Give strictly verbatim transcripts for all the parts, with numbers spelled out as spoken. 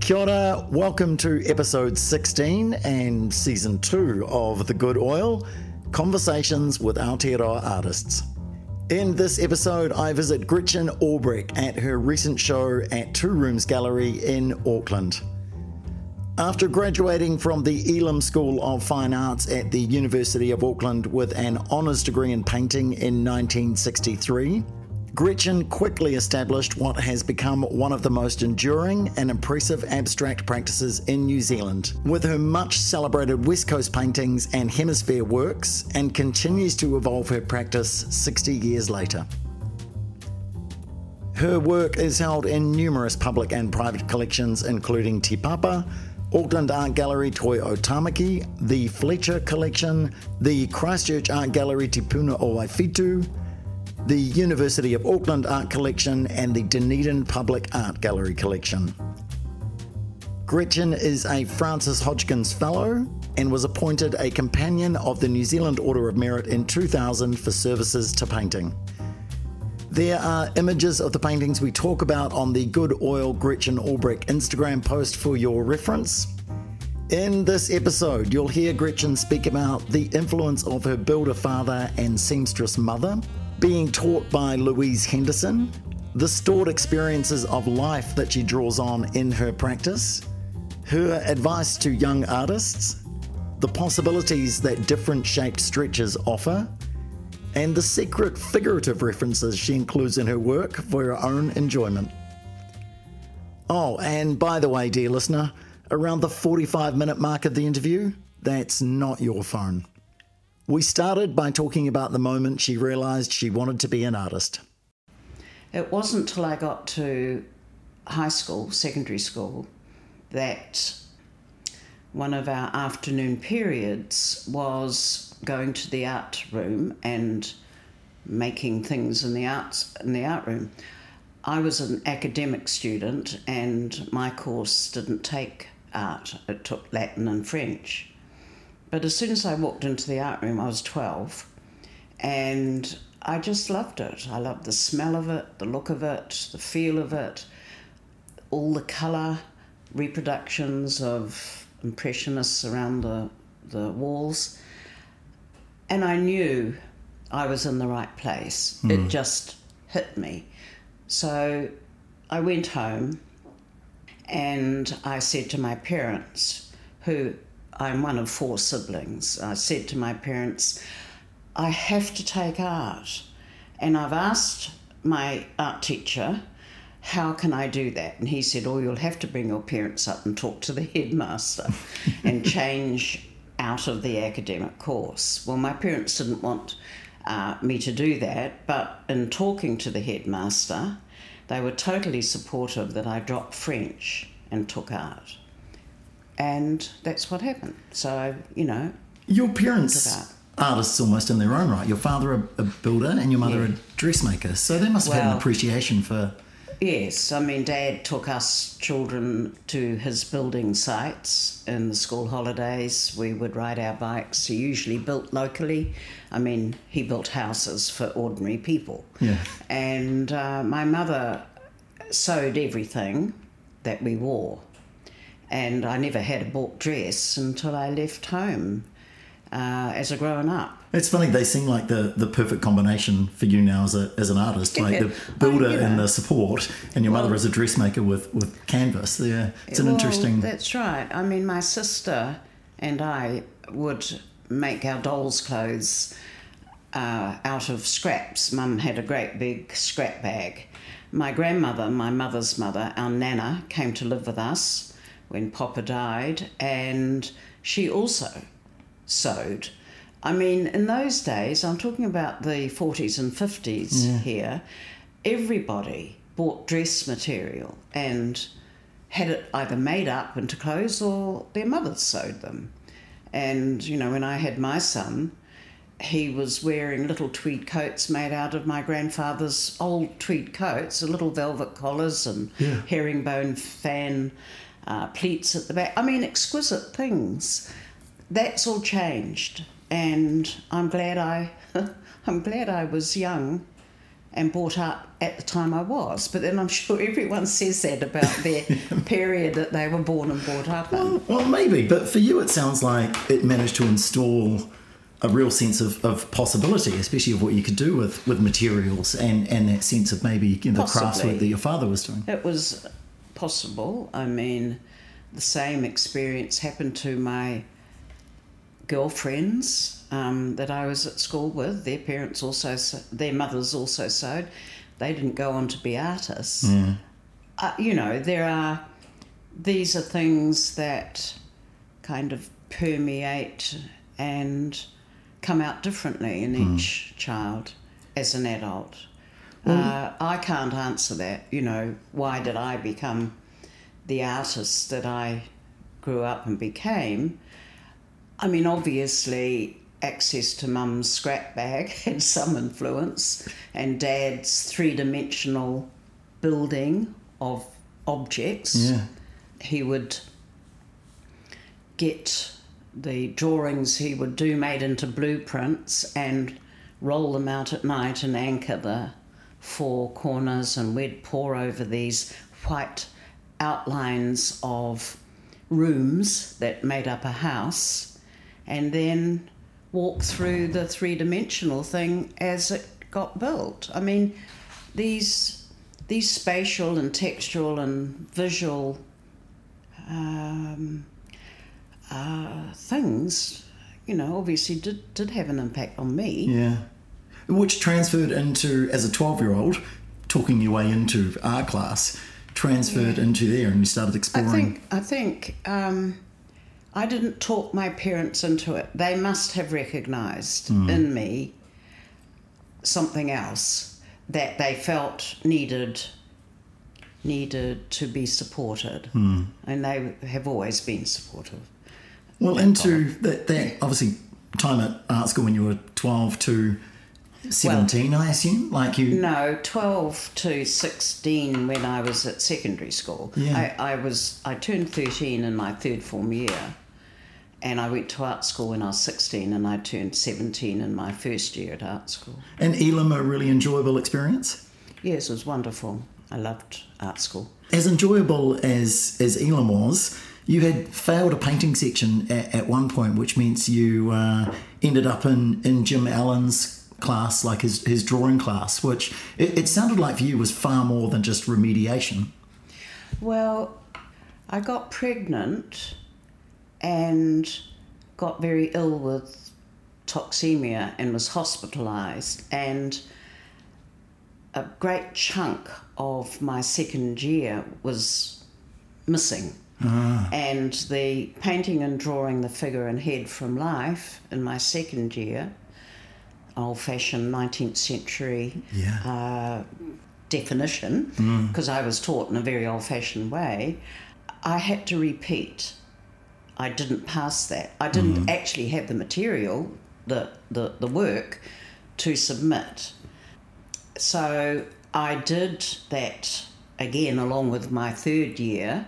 Kia ora, welcome to episode sixteen and season two of The Good Oil, Conversations with Aotearoa Artists. In this episode, I visit Gretchen Albrecht at her recent show at Two Rooms Gallery in Auckland. After graduating from the Elam School of Fine Arts at the University of Auckland with an honours degree in painting in nineteen sixty-three, Gretchen quickly established what has become one of the most enduring and impressive abstract practices in New Zealand, with her much celebrated West Coast paintings and hemisphere works, and continues to evolve her practice sixty years later. Her work is held in numerous public and private collections, including Te Papa, Auckland Art Gallery Toi o Tamaki, the Fletcher Collection, the Christchurch Art Gallery Te Puna o Waifitu, the University of Auckland Art Collection, and the Dunedin Public Art Gallery Collection. Gretchen is a Francis Hodgkins Fellow and was appointed a Companion of the New Zealand Order of Merit in two thousand for services to painting. There are images of the paintings we talk about on the Good Oil Gretchen Albrecht Instagram post for your reference. In this episode, you'll hear Gretchen speak about the influence of her builder father and seamstress mother, being taught by Louise Henderson, the stored experiences of life that she draws on in her practice, her advice to young artists, the possibilities that different shaped stretches offer, and the secret figurative references she includes in her work for her own enjoyment. Oh, and by the way, dear listener, around the forty-five minute mark of the interview, that's not your phone. We started by talking about the moment she realised she wanted to be an artist. It wasn't till I got to high school, secondary school, that one of our afternoon periods was going to the art room and making things in the arts in the art room. I was an academic student and my course didn't take art, it took Latin and French. But as soon as I walked into the art room, I was twelve, and I just loved it. I loved the smell of it, the look of it, the feel of it, all the colour, reproductions of impressionists around the, the walls. And I knew I was in the right place. Mm. It just hit me. So I went home and I said to my parents, who I'm one of four siblings. I said to my parents, I have to take art. And I've asked my art teacher, how can I do that? And he said, oh, you'll have to bring your parents up and talk to the headmaster and change out of the academic course. Well, my parents didn't want uh, me to do that, but in talking to the headmaster, they were totally supportive that I dropped French and took art. And that's what happened. So, you know. Your parents artists almost in their own right. Your father a, a builder and your mother yeah. a dressmaker. So they must have well, had an appreciation for... Yes. I mean, Dad took us children to his building sites in the school holidays. We would ride our bikes. He usually built locally. I mean, he built houses for ordinary people. Yeah. And uh, my mother sewed everything that we wore. And I never had a bought dress until I left home uh, as a grown up. It's funny, they seem like the, the perfect combination for you now as a as an artist, like the builder oh, yeah. and the support, and your well, mother as a dressmaker with, with canvas. Yeah, it's an well, interesting... That's right. I mean, my sister and I would make our dolls' clothes uh, out of scraps. Mum had a great big scrap bag. My grandmother, my mother's mother, our Nana, came to live with us when Papa died, and she also sewed. I mean, in those days, I'm talking about the forties and fifties yeah. here, everybody bought dress material and had it either made up into clothes or their mothers sewed them. And, you know, when I had my son, he was wearing little tweed coats made out of my grandfather's old tweed coats, little velvet collars and yeah. herringbone fan uh, pleats at the back. I mean, exquisite things. That's all changed, and I'm glad I, I'm glad I was young, and brought up at the time I was. But then I'm sure everyone says that about their period that they were born and brought up in. Well, well, maybe, but for you it sounds like it managed to install a real sense of, of possibility, especially of what you could do with, with materials and, and that sense of maybe, you know, the craftswork that your father was doing. It was possible. I mean, the same experience happened to my girlfriends um, that I was at school with. Their parents also, their mothers also sewed. They didn't go on to be artists. Yeah. Uh, you know, there are, these are things that kind of permeate and come out differently in mm. each child as an adult. Mm. Uh, I can't answer that, you know, why did I become the artist that I grew up and became? I mean, obviously, access to mum's scrap bag had some influence, and dad's three-dimensional building of objects. Yeah. He would get the drawings he would do made into blueprints and roll them out at night and anchor the four corners, and we'd pour over these white outlines of rooms that made up a house, and then walk through the three-dimensional thing as it got built. I mean, these these spatial and textual and visual um, uh, things, you know, obviously did, did have an impact on me. Yeah. Which transferred into, as a twelve-year-old, talking your way into art class, transferred yeah. into there and you started exploring. I think, I think um, I didn't talk my parents into it. They must have recognised mm. in me something else that they felt needed needed to be supported. Mm. And they have always been supportive. Well, into that, that obviously time at art school when you were twelve to seventeen, well, I assume? Like you? No, twelve to sixteen when I was at secondary school. Yeah. I, I was I turned thirteen in my third form year, and I went to art school when I was sixteen, and I turned seventeen in my first year at art school. And Elam, a really enjoyable experience? Yes, it was wonderful. I loved art school. As enjoyable as, as Elam was, you had failed a painting section at, at one point, which means you uh, ended up in, in Jim Allen's class, like his, his drawing class, which it, it sounded like for you was far more than just remediation. Well, I got pregnant and got very ill with toxemia and was hospitalised, and a great chunk of my second year was missing. Ah. And the painting and drawing the figure and head from life in my second year, old-fashioned nineteenth century yeah. uh, definition, because mm. I was taught in a very old-fashioned way, I had to repeat. I didn't pass that. I didn't mm. actually have the material, the, the, the work, to submit. So I did that again along with my third year,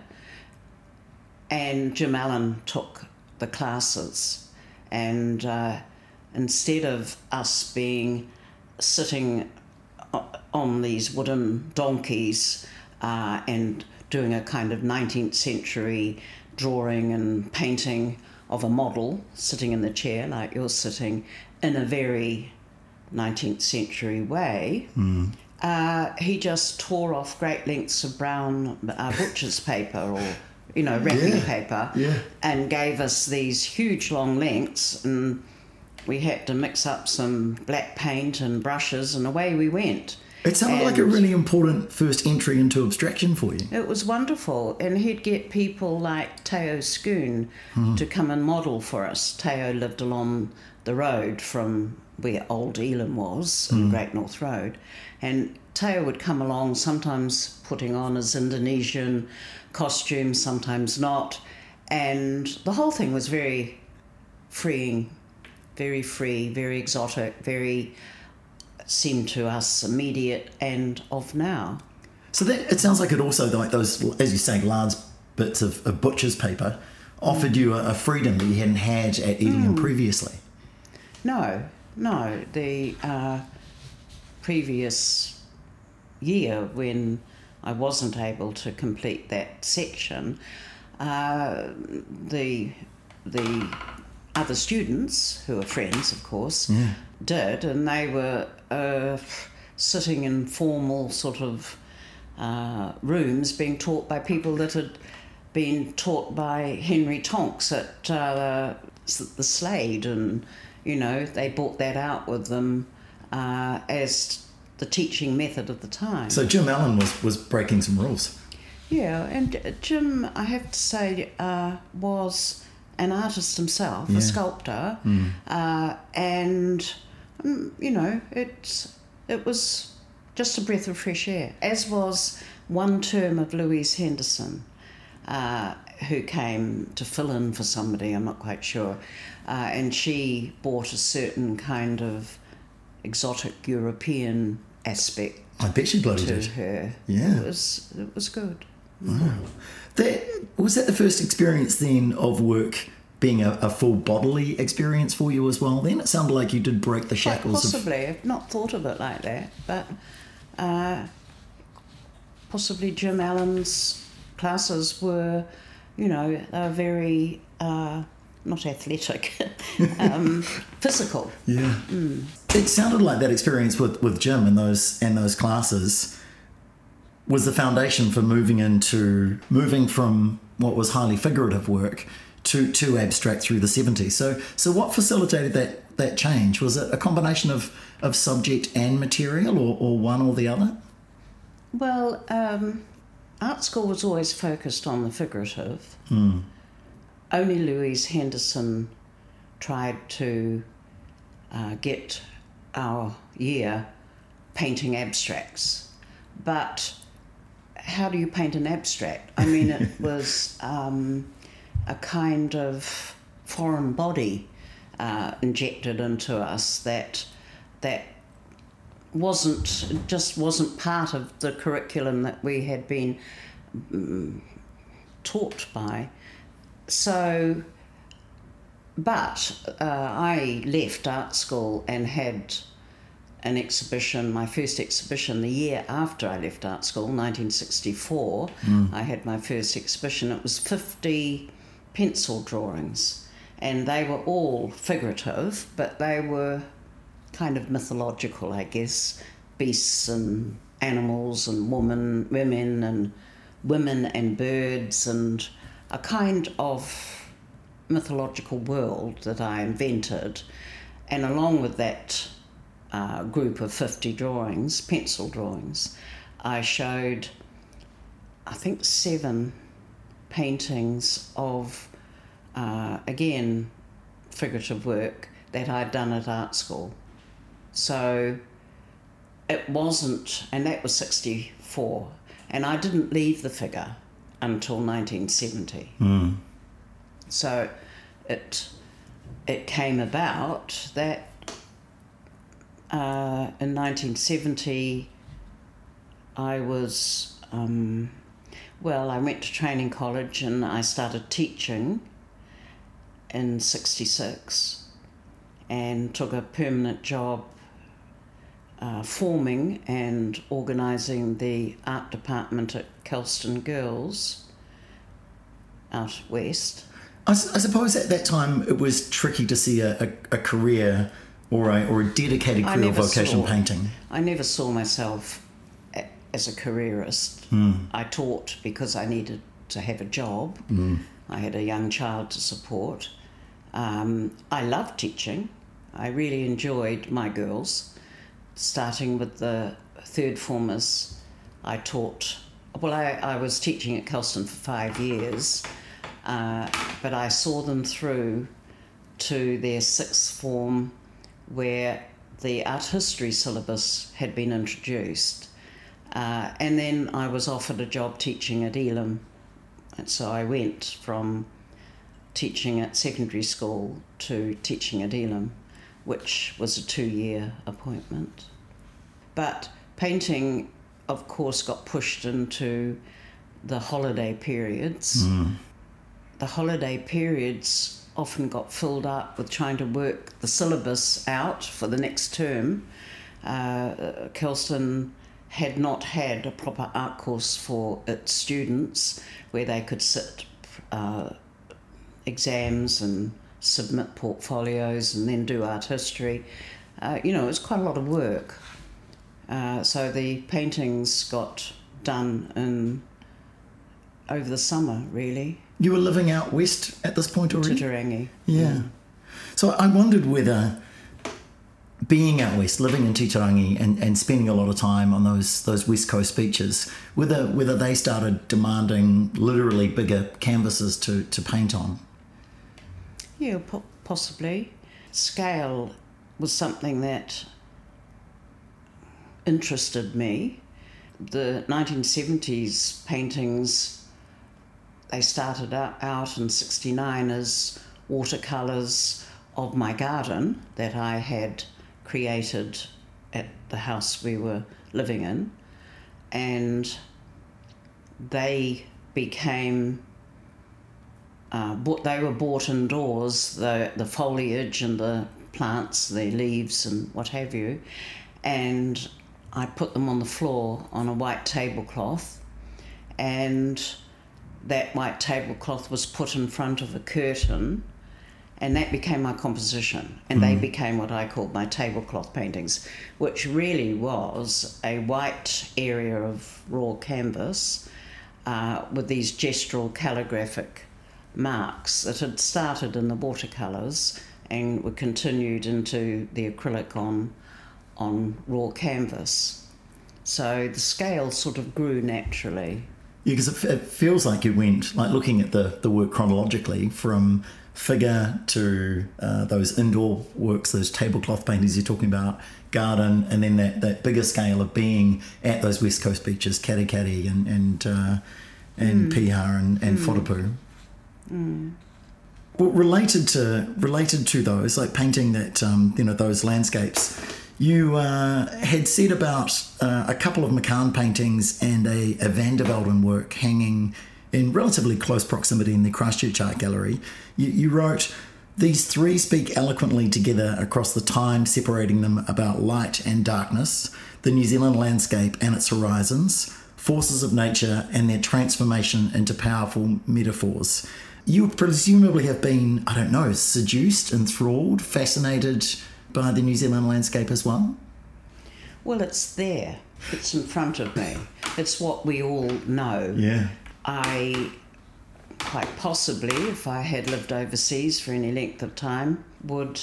and Jim Allen took the classes, and uh, instead of us being sitting on these wooden donkeys uh, and doing a kind of nineteenth century drawing and painting of a model sitting in the chair like you're sitting in a very nineteenth century way, mm. uh, he just tore off great lengths of brown uh, butcher's paper or, you know, wrapping yeah. paper yeah. and gave us these huge long lengths, and we had to mix up some black paint and brushes, and away we went. It sounded and like a really important first entry into abstraction for you. It was wonderful, and he'd get people like Teo Schoon mm. to come and model for us. Teo lived along the road from where old Elam was, in mm. Great North Road, and Teo would come along, sometimes putting on his Indonesian costume, sometimes not, and the whole thing was very freeing, very free, very exotic, very, seemed to us immediate and of now. So that, it sounds like it also, like those, as you say, large bits of, of butcher's paper offered mm. you a, a freedom that you hadn't had at Elam mm. previously. No, no. The uh, previous year when I wasn't able to complete that section, uh, the the other students, who are friends of course, yeah. did, and they were uh, sitting in formal sort of uh, rooms being taught by people that had been taught by Henry Tonks at uh, the Slade, and you know they brought that out with them uh, as the teaching method of the time. So Jim Allen was, was breaking some rules. Yeah, and Jim, I have to say, uh, was an artist himself, yeah. a sculptor, mm. uh, and um, you know it's it was just a breath of fresh air, as was one term of Louise Henderson, uh, who came to fill in for somebody, I'm not quite sure, uh, and she brought a certain kind of exotic European aspect I bet she bloody to did. her. Yeah. It was, it was good. Wow. That, was that the first experience then of work being a, a full bodily experience for you as well then? It sounded like you did break the shackles. Quite possibly. Of... I've not thought of it like that, but uh, possibly Jim Allen's classes were, you know, they were very, uh, not athletic, um, physical. Yeah. Mm. It sounded like that experience with, with Jim and those and those classes was the foundation for moving into moving from what was highly figurative work to, to abstract through the seventies. So so what facilitated that that change? Was it a combination of, of subject and material, or, or one or the other? Well, um, art school was always focused on the figurative. Mm. Only Louise Henderson tried to uh, get our year painting abstracts. But how do you paint an abstract? I mean, it was um, a kind of foreign body uh, injected into us that that wasn't just wasn't part of the curriculum that we had been um, taught by. So, but uh, I left art school and had an exhibition, my first exhibition the year after I left art school, nineteen sixty-four. Mm. I had my first exhibition. It was fifty pencil drawings, and they were all figurative, but they were kind of mythological, I guess, beasts and animals and women, women and women and birds, and a kind of mythological world that I invented. And along with that uh, group of fifty drawings, pencil drawings, I showed, I think, seven paintings of, uh, again, figurative work that I'd done at art school. So it wasn't, and that was sixty-four, and I didn't leave the figure until nineteen seventy. Mm. So it it came about that uh, in nineteen seventy I was, um, well, I went to training college and I started teaching in sixty-six and took a permanent job Uh, forming and organising the art department at Kelston Girls out west. I, I suppose at that time it was tricky to see a, a, a career or a, or a dedicated career of vocation saw, painting. I never saw myself a, as a careerist. Mm. I taught because I needed to have a job. Mm. I had a young child to support. Um, I loved teaching. I really enjoyed my girls. Starting with the third formers, I taught, well, I, I was teaching at Kelston for five years, uh, but I saw them through to their sixth form where the art history syllabus had been introduced. Uh, and then I was offered a job teaching at Elam. And so I went from teaching at secondary school to teaching at Elam, which was a two-year appointment. But painting, of course, got pushed into the holiday periods. Mm. The holiday periods often got filled up with trying to work the syllabus out for the next term. Uh, Kelston had not had a proper art course for its students where they could sit uh, exams and submit portfolios and then do art history. Uh, you know, it was quite a lot of work. Uh, so the paintings got done in over the summer, really. You were living out west at this point already? Titirangi. Yeah. yeah. So I wondered whether being out west, living in Titirangi and, and spending a lot of time on those those west coast beaches, whether whether they started demanding literally bigger canvases to, to paint on. Yeah, po- possibly. Scale was something that interested me. The nineteen seventies paintings, they started out in sixty-nine as watercolours of my garden that I had created at the house we were living in, and they became uh, bought, they were bought indoors, the the foliage and the plants, the leaves and what have you, and I put them on the floor on a white tablecloth, and that white tablecloth was put in front of a curtain, and that became my composition, and mm. they became what I called my tablecloth paintings, which really was a white area of raw canvas uh, with these gestural calligraphic marks that had started in the watercolours and were continued into the acrylic on on raw canvas. So the scale sort of grew naturally. Yeah, because it, it feels like you went, like looking at the, the work chronologically, from figure to uh, those indoor works, those tablecloth paintings you're talking about, garden, and then that, that bigger scale of being at those west coast beaches, Katikati and and uh, and mm. Piha and, and mm. Whatupu. Mm. Well, related to related to those, like painting that um, you know those landscapes, you uh, had said about uh, a couple of McCann paintings and a, a Van der Velden work hanging in relatively close proximity in the Christchurch Art Gallery. You, you wrote, "These three speak eloquently together across the time separating them about light and darkness, the New Zealand landscape and its horizons, forces of nature and their transformation into powerful metaphors." You presumably have been, I don't know, seduced, enthralled, fascinated by the New Zealand landscape as well? Well, it's there. It's in front of me. It's what we all know. Yeah. I, quite possibly, if I had lived overseas for any length of time, would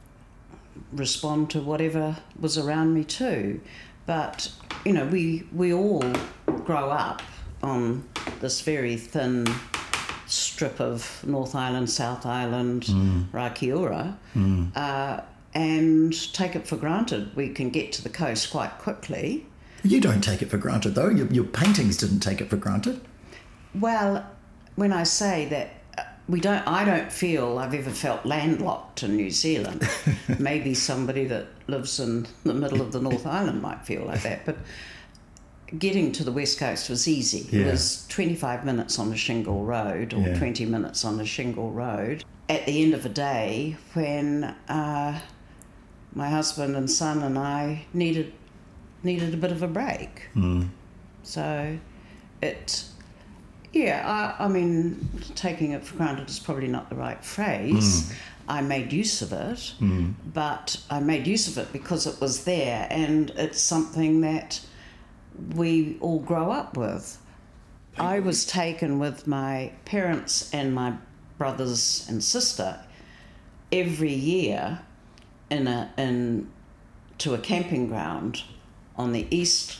respond to whatever was around me too. But, you know, we, we all grow up on this very thin strip of North Island, South Island, mm. Rakiura, mm. uh, and take it for granted. We can get to the coast quite quickly. You don't take it for granted, though. Your, your paintings didn't take it for granted. Well, when I say that, we don't. I don't feel I've ever felt landlocked in New Zealand. Maybe somebody that lives in the middle of the North Island might feel like that, but getting to the West Coast was easy. Yeah. It was twenty-five minutes on a shingle road, or yeah. twenty minutes on a shingle road. At the end of the day, when uh, my husband and son and I needed needed a bit of a break. Mm. So it, yeah, I, I mean, taking it for granted is probably not the right phrase. Mm. I made use of it, mm. but I made use of it because it was there, and it's something that we all grow up with. I was taken with my parents and my brothers and sister every year in a in to a camping ground on the east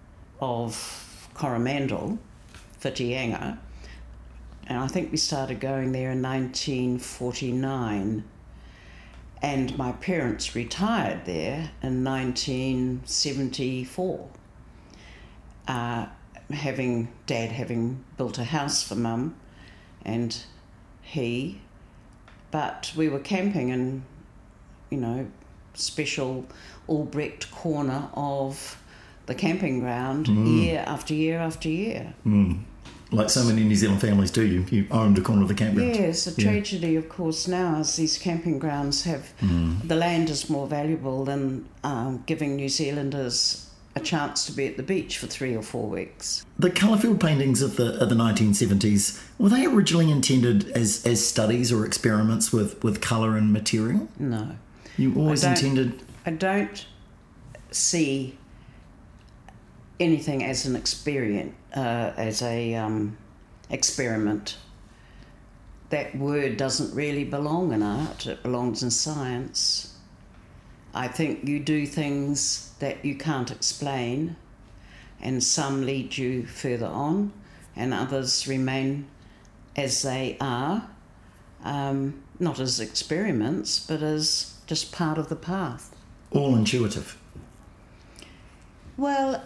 of Coromandel, Whitianga, and I think we started going there in nineteen forty-nine, and my parents retired there in nineteen seventy-four. Uh, having Dad having built a house for Mum and he, but we were camping in, you know, special Albrecht corner of the camping ground mm. year after year after year. Mm. Like so many New Zealand families do, you, you owned a corner of the campground. Yes, the yeah. tragedy, of course, now is these camping grounds have, mm. the land is more valuable than um, giving New Zealanders a chance to be at the beach for three or four weeks. The Colourfield paintings of the of the nineteen seventies, were they originally intended as, as studies or experiments with, with colour and material? No. You always I don't- intended... I don't see anything as an experience, uh, as a um, experiment. That word doesn't really belong in art, it belongs in science. I think you do things that you can't explain, and some lead you further on, and others remain as they are, um, not as experiments, but as just part of the path. All intuitive. Well,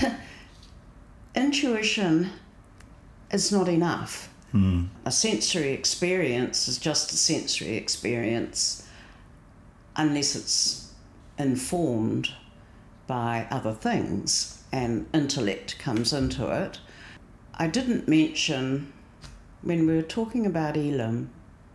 intuition is not enough. Hmm. A sensory experience is just a sensory experience unless it's informed by other things and intellect comes into it. I didn't mention, when we were talking about Elam,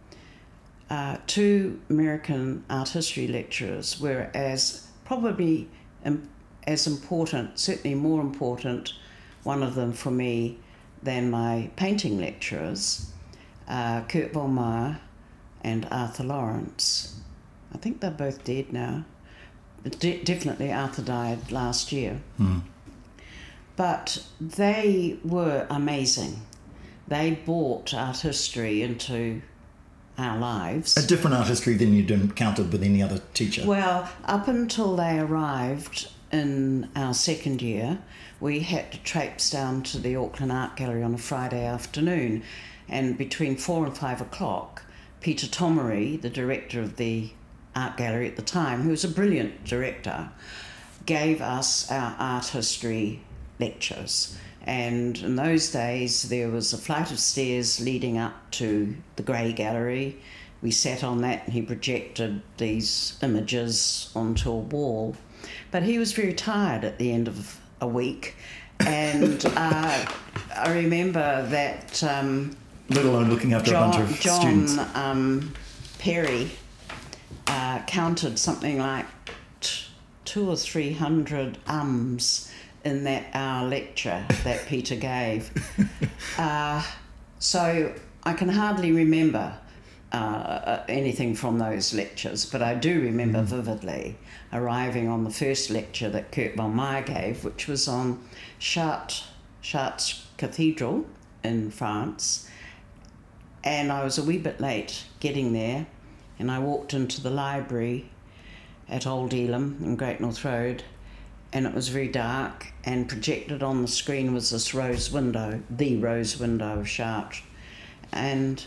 uh, two American art history lecturers were as probably im- as important, certainly more important, one of them for me, than my painting lecturers, uh, Kurt Vollmeyer and Arthur Lawrence. I think they're both dead now. De- definitely Arthur died last year. Hmm. But they were amazing. They brought art history into our lives. A different art history than you'd encountered with any other teacher. Well, up until they arrived in our second year, we had to traipse down to the Auckland Art Gallery on a Friday afternoon, and between four and five o'clock, Peter Tomery, the director of the art gallery at the time, who was a brilliant director, gave us our art history lectures. And in those days, there was a flight of stairs leading up to the Grey Gallery. We sat on that and he projected these images onto a wall. But he was very tired at the end of a week. And uh, I remember that... Um, Let alone looking after John, a bunch of John students. um, Perry uh, counted something like t- two or three hundred ums in that hour lecture that Peter gave. uh, so I can hardly remember uh, anything from those lectures, but I do remember mm. vividly arriving on the first lecture that Kurt Vollmeyer gave, which was on Chartres, Chartres Cathedral in France. And I was a wee bit late getting there, and I walked into the library at Old Elam in Great North Road, and it was very dark, and projected on the screen was this rose window, the rose window of Chartres. And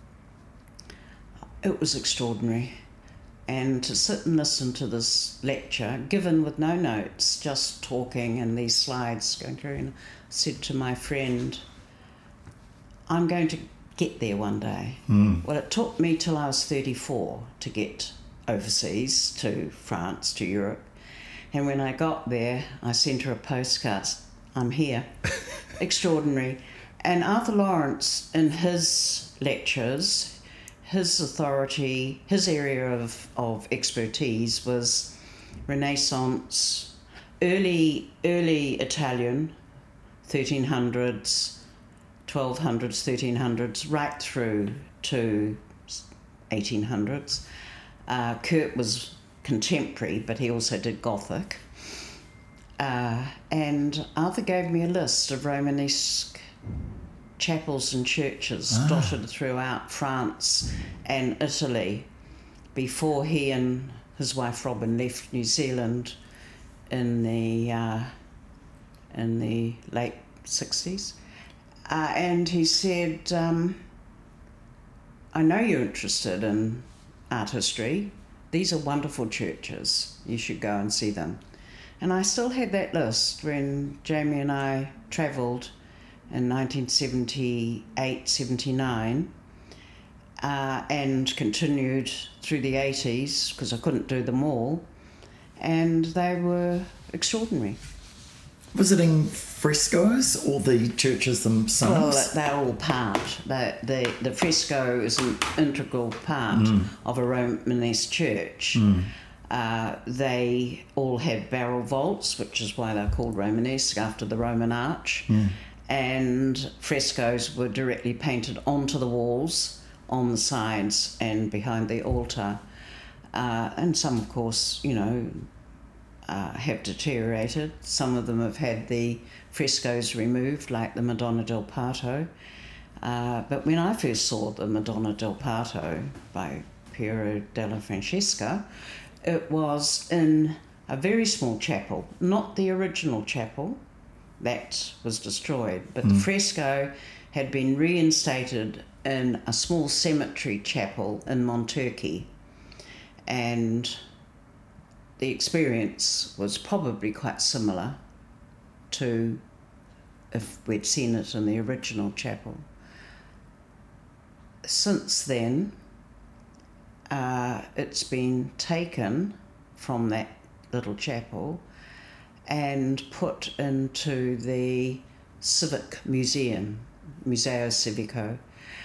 it was extraordinary. And to sit and listen to this lecture, given with no notes, just talking and these slides going through, and I said to my friend, I'm going to get there one day. Mm. Well, it took me till I was thirty-four to get overseas, to France, to Europe. And when I got there, I sent her a postcard. I'm here. Extraordinary. And Arthur Lawrence, in his lectures, his authority, his area of, of expertise was Renaissance, early early Italian, thirteen hundreds, twelve hundreds, thirteen hundreds, right through to eighteen hundreds. Uh, Kurt was contemporary, but he also did Gothic. Uh, and Arthur gave me a list of Romanesque chapels and churches ah. dotted throughout France and Italy before he and his wife Robin left New Zealand in the uh, in the late sixties. Uh, and he said, um, I know you're interested in art history. These are wonderful churches. You should go and see them. And I still had that list when Jamie and I travelled in nineteen seventy-eight, seventy-nine uh, and continued through the eighties because I couldn't do them all. And they were extraordinary. Visiting frescoes or the churches themselves? Well, they're all part. The, the, the fresco is an integral part mm. of a Romanesque church. Mm. Uh, they all had barrel vaults, which is why they're called Romanesque, after the Roman arch. Mm. And frescoes were directly painted onto the walls, on the sides and behind the altar. Uh, and some, of course, you know, uh, have deteriorated. Some of them have had the frescoes removed, like the Madonna del Parto. Uh, but when I first saw the Madonna del Parto by Piero della Francesca, it was in a very small chapel, not the original chapel that was destroyed, but mm. the fresco had been reinstated in a small cemetery chapel in Monturkey. And the experience was probably quite similar to if we'd seen it in the original chapel. Since then, uh, it's been taken from that little chapel and put into the Civic Museum, Museo Civico.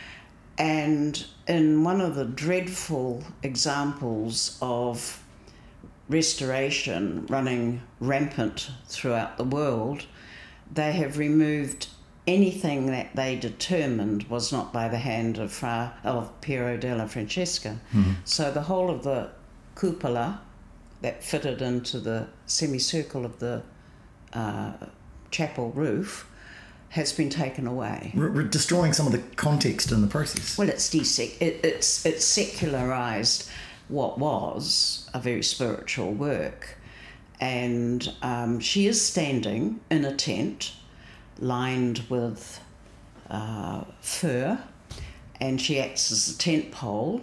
And in one of the dreadful examples of restoration running rampant throughout the world, they have removed anything that they determined was not by the hand of, Fra, of Piero della Francesca. Mm-hmm. So the whole of the cupola that fitted into the semicircle of the uh, chapel roof has been taken away. Re- destroying some of the context in the process. Well, it's desec- it, it's it's secularised what was a very spiritual work. And um, she is standing in a tent lined with uh, fur, and she acts as a tent pole.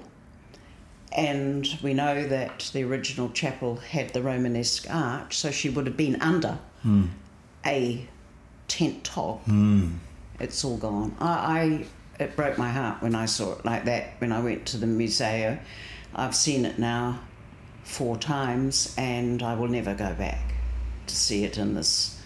And we know that the original chapel had the Romanesque arch, so she would have been under mm. a tent top. Mm. It's all gone. I, I it broke my heart when I saw it like that when I went to the museo. I've seen it now four times, and I will never go back to see it in this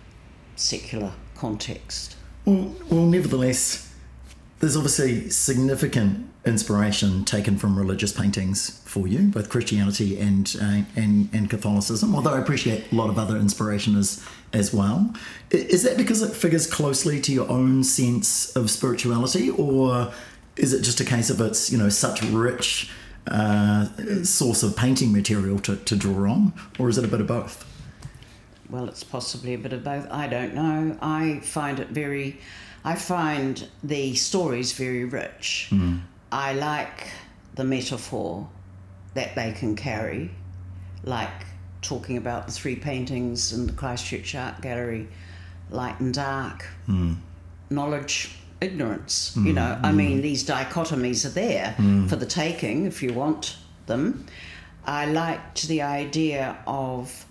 secular context. Well, well nevertheless, there's obviously significant inspiration taken from religious paintings for you, both Christianity and uh, and, and Catholicism, although I appreciate a lot of other inspiration as, as well. Is that because it figures closely to your own sense of spirituality, or is it just a case of it's, you know, such rich uh, source of painting material to, to draw on, or is it a bit of both? Well, it's possibly a bit of both. I don't know. I find it very... I find the stories very rich. Mm. I like the metaphor that they can carry, like talking about the three paintings in the Christchurch Art Gallery, light and dark, mm. knowledge, ignorance. Mm. You know, I mm. mean, these dichotomies are there mm. for the taking if you want them. I liked the idea of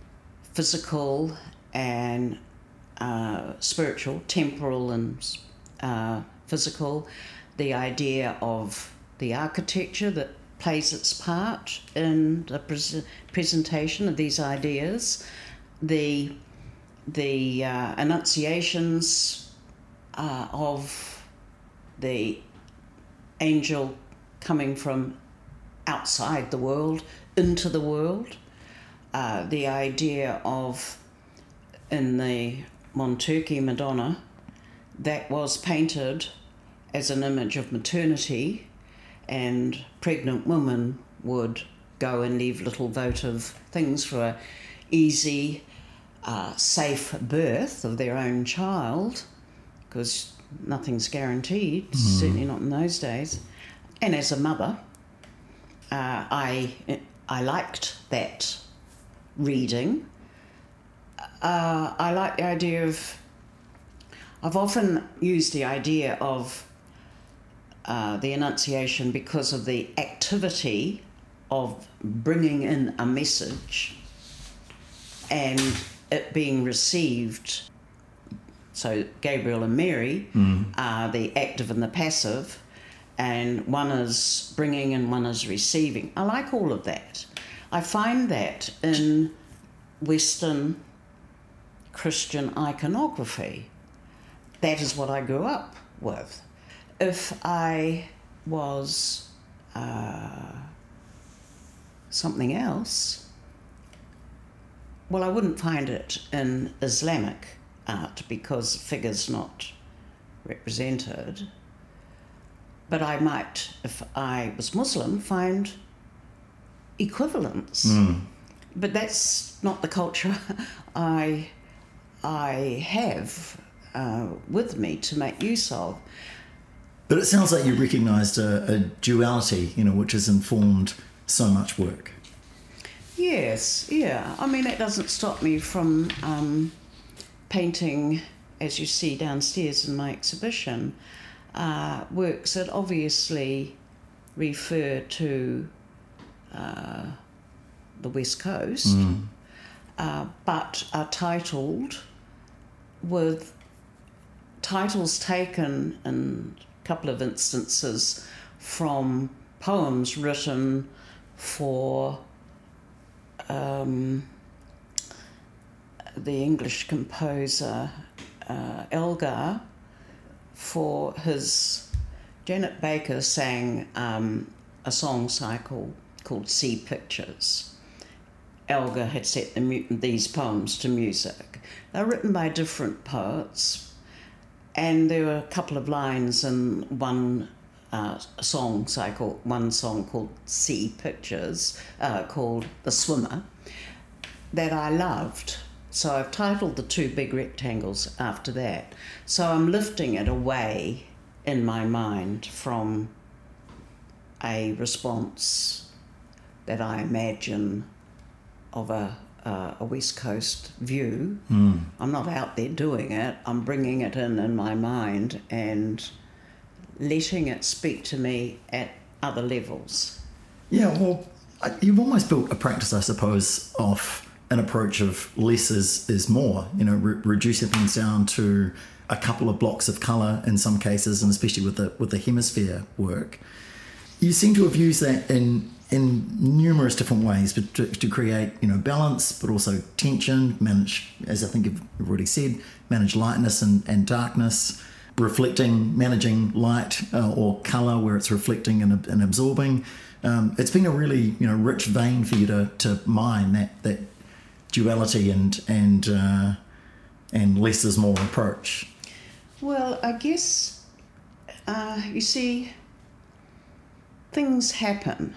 physical and uh, spiritual, temporal and uh, physical, the idea of the architecture that plays its part in the pres- presentation of these ideas, the the uh, enunciations uh, of the angel coming from outside the world into the world, uh, the idea of, in the Monturkey Madonna, that was painted as an image of maternity, and pregnant women would go and leave little votive things for a easy, uh, safe birth of their own child, because nothing's guaranteed, mm. certainly not in those days. And as a mother, uh, I I liked that reading. Uh, I like the idea of, I've often used the idea of uh, the Annunciation because of the activity of bringing in a message and it being received. So Gabriel and Mary mm. are the active and the passive, and one is bringing and one is receiving. I like all of that. I find that in Western Christian iconography, that is what I grew up with. If I was uh, something else, well, I wouldn't find it in Islamic art because figure's not represented. But I might, if I was Muslim, find equivalence. Mm. But that's not the culture I I have uh, with me to make use of. But it sounds like you recognised a, a duality, you know, which has informed so much work. Yes, yeah. I mean, that doesn't stop me from um, painting, as you see downstairs in my exhibition, uh, works that obviously refer to uh, the West Coast, Mm. uh, but are titled with titles taken in a couple of instances from poems written for um, the English composer uh, Elgar, for his... Janet Baker sang um, a song cycle called Sea Pictures. Elgar had set the mu- these poems to music. They're written by different poets, and there were a couple of lines in one uh, song cycle, one song called Sea Pictures, uh, called The Swimmer, that I loved. So I've titled the two big rectangles after that. So I'm lifting it away in my mind from a response that I imagine of a, uh, a West Coast view. Mm. I'm not out there doing it. I'm bringing it in in my mind and letting it speak to me at other levels. Yeah, well, I- you've almost built a practice, I suppose, of an approach of less is, is more, you know, re- reducing things down to a couple of blocks of colour in some cases, and especially with the with the hemisphere work. You seem to have used that in in numerous different ways, but to, to create, you know, balance, but also tension, manage, as I think you've already said, manage lightness and, and darkness, reflecting, managing light uh, or colour where it's reflecting and, and absorbing. Um, it's been a really, you know, rich vein for you to, to mine that that duality and and uh, and less is more approach. Well, I guess, uh, you see, things happen,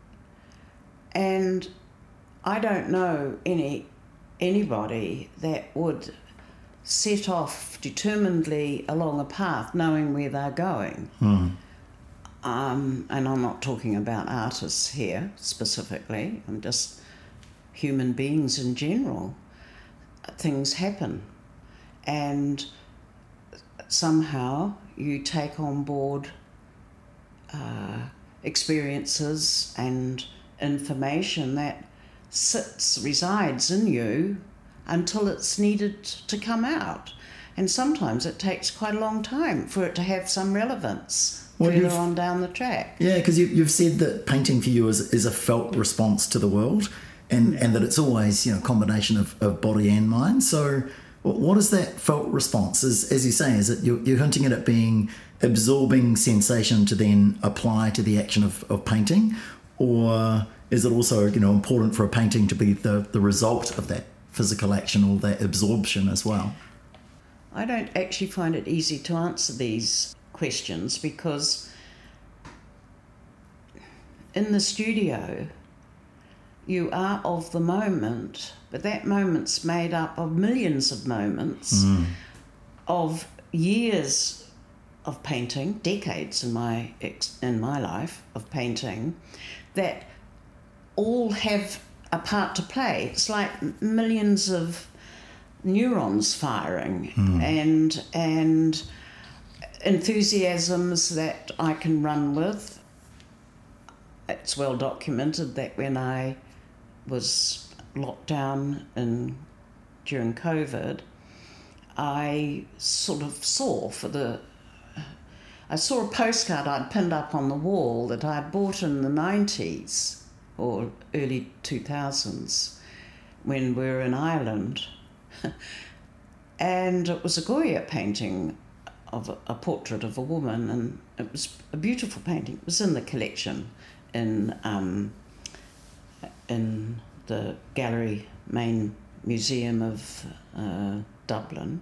and I don't know any anybody that would set off determinedly along a path knowing where they're going. Hmm. Um, and I'm not talking about artists here specifically, I'm just human beings in general. Things happen, and somehow you take on board uh, experiences and information that sits, resides in you until it's needed to come out. And sometimes it takes quite a long time for it to have some relevance Well, further you've- on down the track. Yeah, because you, you've said that painting for you is, is a felt response to the world, and, and that it's always, you know, a combination of, of body and mind. So wh- what is that felt response? As, as you say, is it you're, you're hinting at it being absorbing sensation to then apply to the action of, of painting? Or is it also, you know, important for a painting to be the, the result of that physical action or that absorption as well? I don't actually find it easy to answer these questions because in the studio you are of the moment, but that moment's made up of millions of moments, Mm. of years of painting, decades in my ex- in my life of painting, that all have a part to play. It's like millions of neurons firing, Mm. and and enthusiasms that I can run with. It's well documented that when I was locked down in during COVID, I sort of saw for the I saw a postcard I'd pinned up on the wall that I'd bought in the nineties or early two thousands when we were in Ireland. And it was a Goya painting of a, a portrait of a woman, and it was a beautiful painting. It was in the collection in um, in the gallery main museum of uh, Dublin.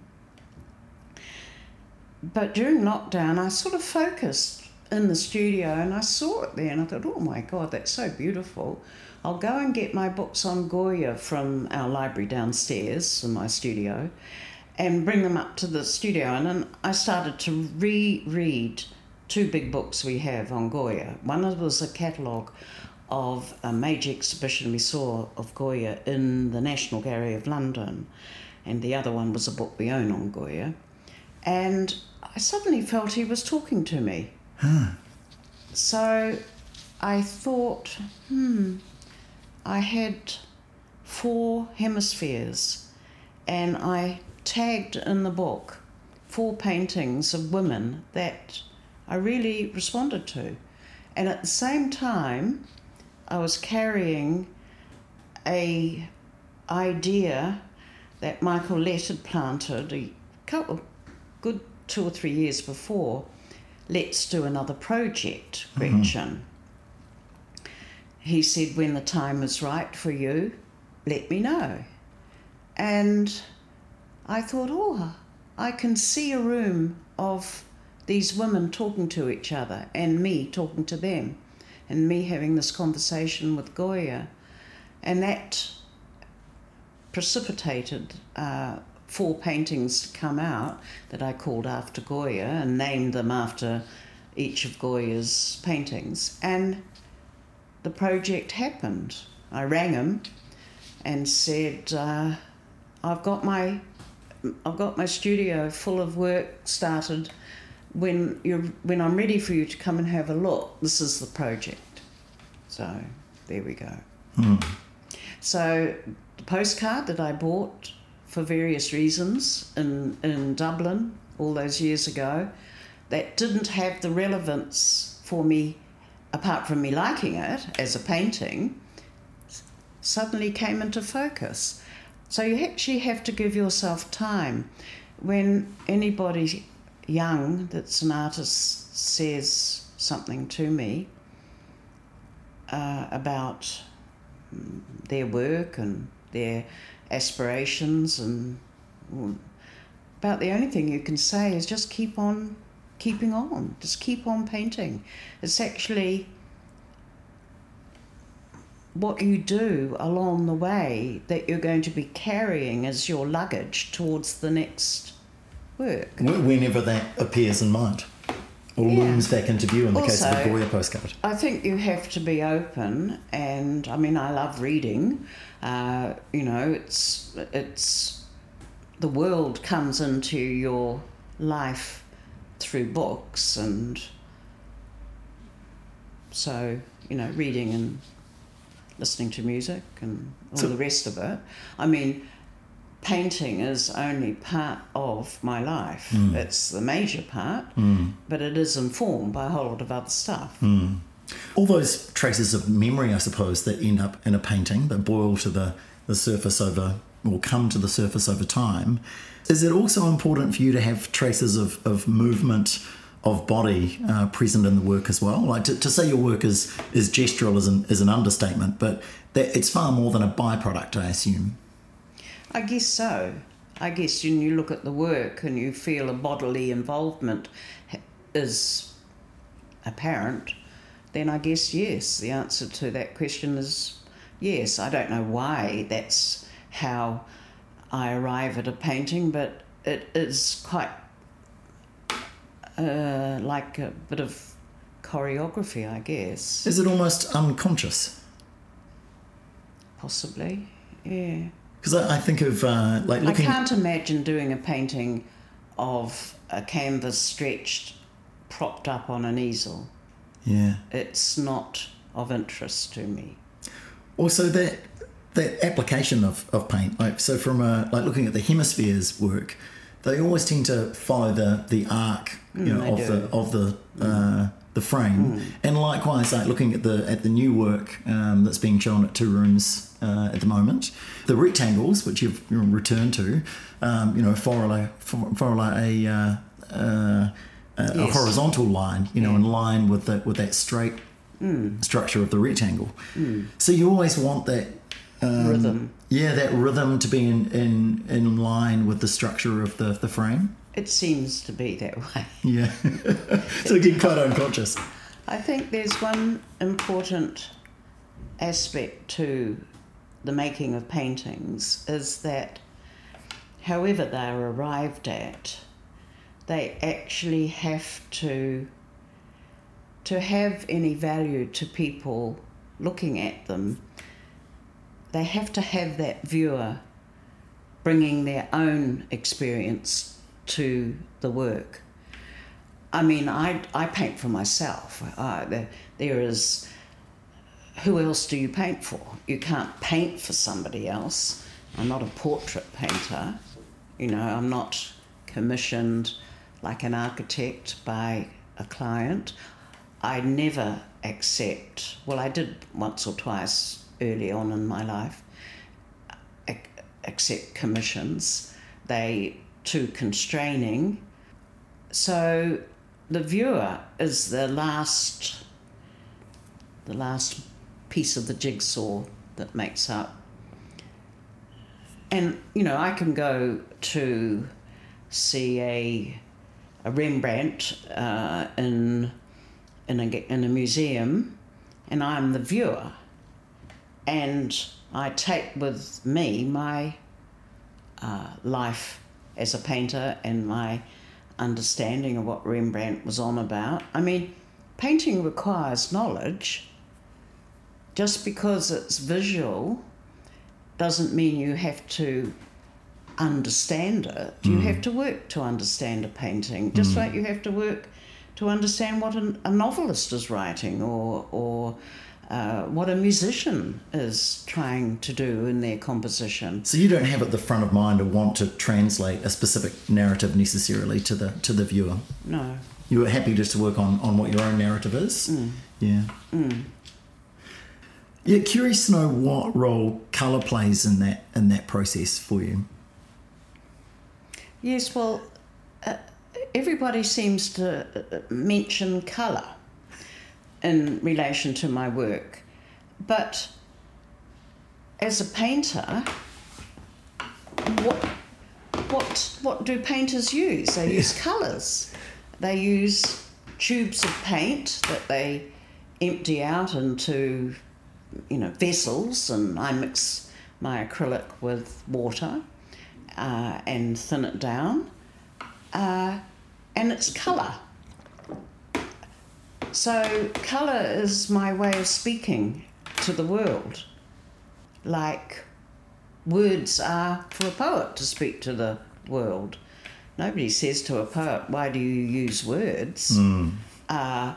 But during lockdown, I sort of focused in the studio and I saw it there and I thought, oh my God, that's so beautiful. I'll go and get my books on Goya from our library downstairs in my studio and bring them up to the studio. And then I started to reread two big books we have on Goya. One was a catalogue of a major exhibition we saw of Goya in the National Gallery of London, and the other one was a book we own on Goya. And I suddenly felt he was talking to me. Huh. So I thought, hmm, I had four hemispheres, and I tagged in the book four paintings of women that I really responded to. And at the same time, I was carrying a idea that Michael Lett had planted a couple, good two or three years before. Let's do another project, Gretchen. Mm-hmm. He said, when the time is right for you, let me know. And I thought, oh, I can see a room of these women talking to each other and me talking to them and me having this conversation with Goya. And that precipitated uh, four paintings to come out that I called after Goya and named them after each of Goya's paintings. And the project happened. I rang him and said, uh, I've got my I've got my studio full of work started. When you're when I'm ready for you to come and have a look, this is the project. So there we go. Mm. So the postcard that I bought for various reasons in, in Dublin all those years ago, that didn't have the relevance for me, apart from me liking it as a painting, suddenly came into focus. So you actually have to give yourself time. When anybody young that's an artist says something to me uh, about their work and their aspirations, and well, about the only thing you can say is just keep on keeping on, just keep on painting. It's actually what you do along the way that you're going to be carrying as your luggage towards the next work. Whenever that appears in mind or yeah. looms back into view in the also, case of a Goya postcard. I think you have to be open, and I mean, I love reading. Uh, you know, it's it's the world comes into your life through books, and so, you know, reading and listening to music and all so, the rest of it. I mean, painting is only part of my life. Mm. It's the major part, mm. but it is informed by a whole lot of other stuff. Mm. All those traces of memory, I suppose, that end up in a painting, that boil to the, the surface over, or come to the surface over time. Is it also important for you to have traces of, of movement, of body uh, present in the work as well? Like to, to say your work is, is gestural is an, is an understatement, but that it's far more than a byproduct, I assume. I guess so. I guess when you look at the work and you feel a bodily involvement is apparent, then I guess yes, the answer to that question is yes. I don't know why that's how I arrive at a painting, but it is quite uh, like a bit of choreography, I guess. Is it almost unconscious? Possibly, yeah. Because I, I think of uh, like looking. I can't imagine doing a painting of a canvas stretched, propped up on an easel. Yeah. It's not of interest to me. Also, that that application of, of paint, like so from a, like looking at the hemispheres work, they always tend to follow the, the arc, you mm, know, of do. the of the uh, the frame, mm. and likewise, like looking at the at the new work um, that's being shown at Two Rooms uh, at the moment, the rectangles which you've returned to, um, you know, follow follow a uh, uh, a, yes. a horizontal line, you know, yeah. in line with the, with that straight mm. structure of the rectangle. Mm. So you always want that um, rhythm. Yeah, that rhythm to be in, in, in line with the structure of the, the frame. It seems to be that way. Yeah. So you get quite unconscious. I think there's one important aspect to the making of paintings is that however they're arrived at, they actually have to to have any value to people looking at them. They have to have that viewer bringing their own experience to the work. I mean, I, I paint for myself. Uh, there, there is, who else do you paint for? You can't paint for somebody else. I'm not a portrait painter. You know, I'm not commissioned like an architect by a client. I never accept, well, I did once or twice early on in my life, ac- accept commissions. They too constraining. So the viewer is the last, the last piece of the jigsaw that makes up. And, you know, I can go to see a, a Rembrandt uh, in, in, a, in a museum, and I'm the viewer. And I take with me my uh, life as a painter and my understanding of what Rembrandt was on about. I mean, painting requires knowledge. Just because it's visual doesn't mean you have to understand it. You mm. have to work to understand a painting, just mm. like you have to work to understand what a, a novelist is writing or, or uh, what a musician is trying to do in their composition. So you don't have at the front of mind to want to translate a specific narrative necessarily to the to the viewer? No. You're happy just to work on, on what your own narrative is? Mm. Yeah. Mm. Yeah, curious to know what role colour plays in that in that process for you. Yes, well, uh, everybody seems to mention colour in relation to my work, but as a painter, what what what do painters use? They use colours. They use tubes of paint that they empty out into, you know, vessels, and I mix my acrylic with water uh, and thin it down, uh, and it's colour. So colour is my way of speaking to the world, like words are for a poet to speak to the world. Nobody says to a poet, why do you use words? Mm. Uh,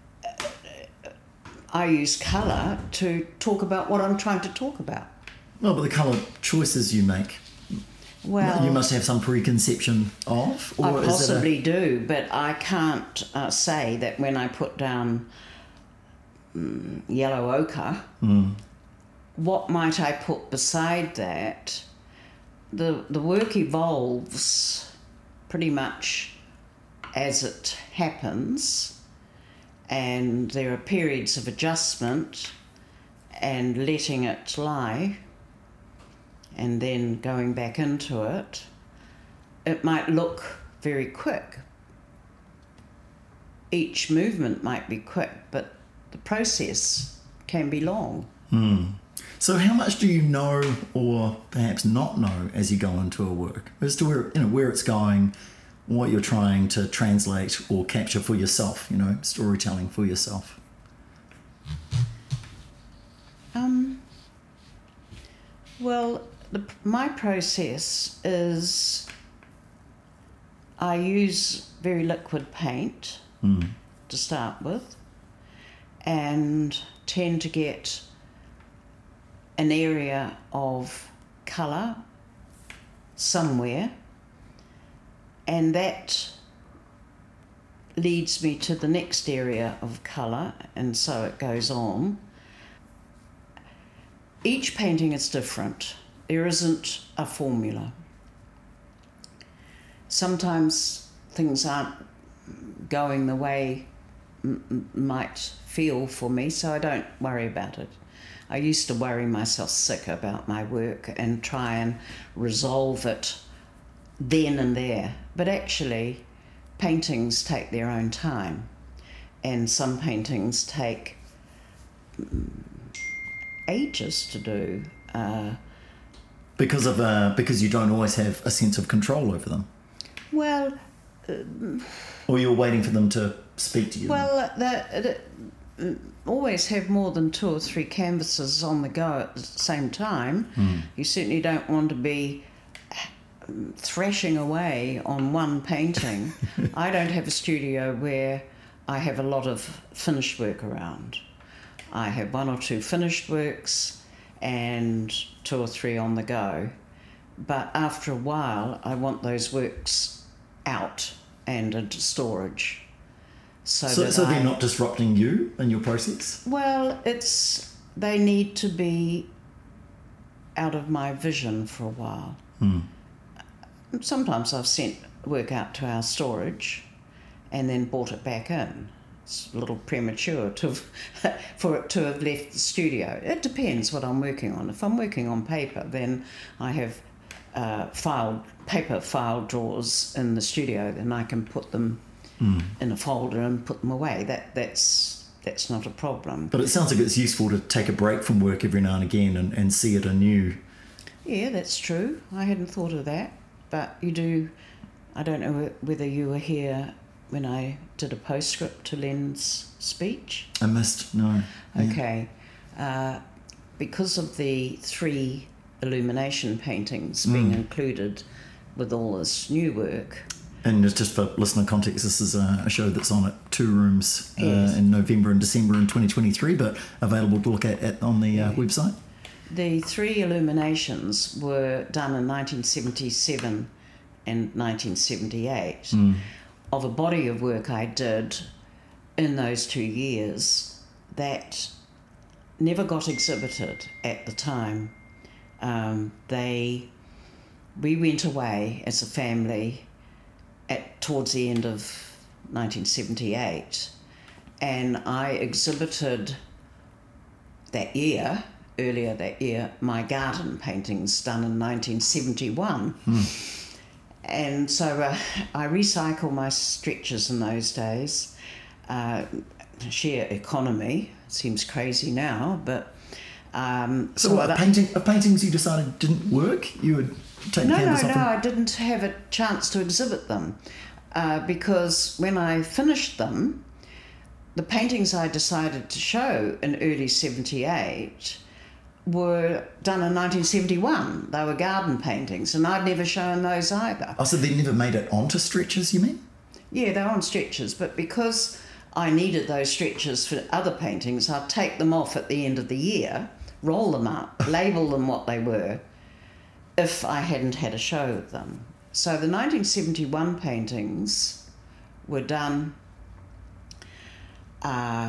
I use colour to talk about what I'm trying to talk about. Well, but the colour choices you make, well, you must have some preconception of? Or I is possibly it a... do, but I can't uh, say that when I put down um, yellow ochre, mm. what might I put beside that? The, the work evolves pretty much as it happens, and there are periods of adjustment and letting it lie and then going back into it. It might look very quick. Each movement might be quick, but the process can be long. Mm. So how much do you know or perhaps not know as you go into a work as to where, you know, where it's going, what you're trying to translate or capture for yourself, you know, storytelling for yourself? Um, well, the, my process is I use very liquid paint mm. to start with, and tend to get an area of colour somewhere, and that leads me to the next area of colour, and so it goes on. Each painting is different. There isn't a formula. Sometimes things aren't going the way m- m- might feel for me, so I don't worry about it. I used to worry myself sick about my work and try and resolve it then and there. But actually, paintings take their own time, and some paintings take ages to do. Uh, because of uh, because you don't always have a sense of control over them. well, Or you're waiting for them to speak to you. well, that. Always have more than two or three canvases on the go at the same time. Mm. You certainly don't want to be thrashing away on one painting. I don't have a studio where I have a lot of finished work around. I have one or two finished works and two or three on the go. But after a while, I want those works out and into storage. So, so, that so they're I, not disrupting you and your process? Well, it's they need to be out of my vision for a while. Mm. Sometimes I've sent work out to our storage and then brought it back in. It's a little premature to have, for it to have left the studio. It depends what I'm working on. If I'm working on paper, then I have uh, filed paper file drawers in the studio, then I can put them Mm. in a folder and put them away. That that's that's not a problem. But it sounds like it's useful to take a break from work every now and again and, and see it anew. Yeah, that's true. I hadn't thought of that. But you do. I don't know whether you were here when I did a postscript to Len's speech. I missed, no. Yeah. Okay. Uh, because of the three illumination paintings being Mm. included with all this new work. And just for listener context, this is a, a show that's on at Two Rooms uh, Yes. in November and December in twenty twenty-three, but available to look at, at on the uh, Yeah. website. The three illuminations were done in nineteen seventy-seven and nineteen seventy-eight Mm. of a body of work I did in those two years that never got exhibited at the time. Um, they, we went away as a family at towards the end of nineteen seventy-eight, and I exhibited that year, earlier that year, my garden paintings done in nineteen seventy-one. Mm. And so uh, I recycle my stretchers in those days. Uh, sheer economy, seems crazy now, but... Um, So, what, I- painting, uh, paintings you decided didn't work? You would take No, the no, canvas no, off and- I didn't have a chance to exhibit them uh, because when I finished them, the paintings I decided to show in early seventy-eight were done in nineteen seventy-one. They were garden paintings, and I'd never shown those either. Oh, so they never made it onto stretchers, you mean? Yeah, they were on stretchers, but because I needed those stretchers for other paintings, I'd take them off at the end of the year, roll them up, label them what they were, if I hadn't had a show of them. So the nineteen seventy-one paintings were done uh,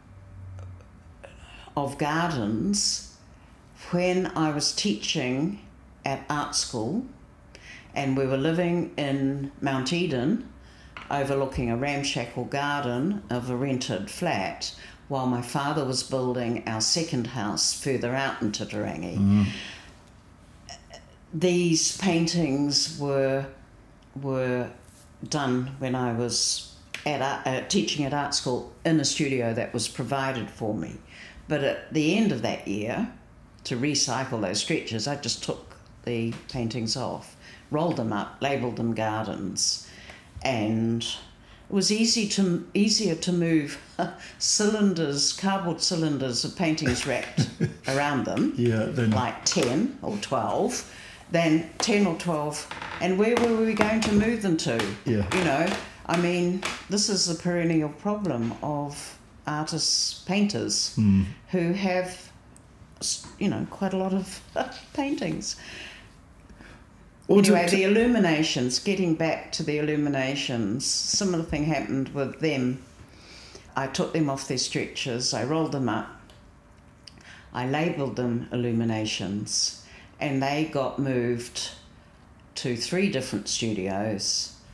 of gardens when I was teaching at art school, and we were living in Mount Eden overlooking a ramshackle garden of a rented flat while my father was building our second house further out in Titirangi. Mm. These paintings were were done when I was at art, uh, teaching at art school in a studio that was provided for me. But at the end of that year, to recycle those stretchers, I just took the paintings off, rolled them up, labelled them gardens, and it was easy to easier to move cylinders, cardboard cylinders of paintings wrapped around them, Yeah, then like ten or twelve, than ten or twelve. And where were we going to move them to? Yeah. You know, I mean, this is the perennial problem of artists, painters, Mm. who have, you know, quite a lot of paintings. Well, to- Anyway, to- the illuminations, getting back to the illuminations, similar thing happened with them. I took them off their stretchers, I rolled them up, I labelled them illuminations, and they got moved to three different studios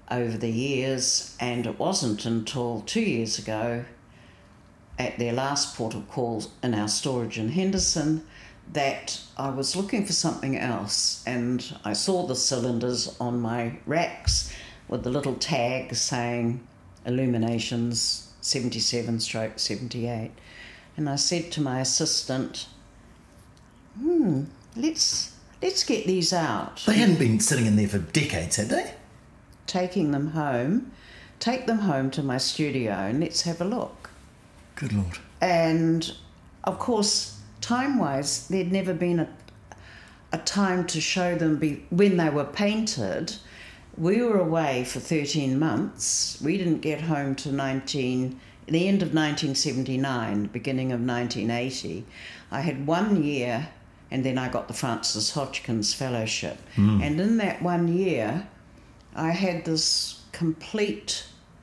over the years, and it wasn't until two years ago at their last port of call in our storage in Henderson that I was looking for something else, and I saw the cylinders on my racks with the little tag saying Illuminations seventy-seven stroke seventy-eight, and I said to my assistant, hmm, let's let's get these out. They hadn't been sitting in there for decades, had they? Taking them home, take them home to my studio and let's have a look. Good Lord. And of course, time-wise, there'd never been a, a time to show them be, when they were painted. We were away for thirteen months. We didn't get home to nineteen, the end of nineteen seventy-nine, beginning of nineteen eighty. I had one year, and then I got the Francis Hodgkins Fellowship. Mm. And in that one year, I had this complete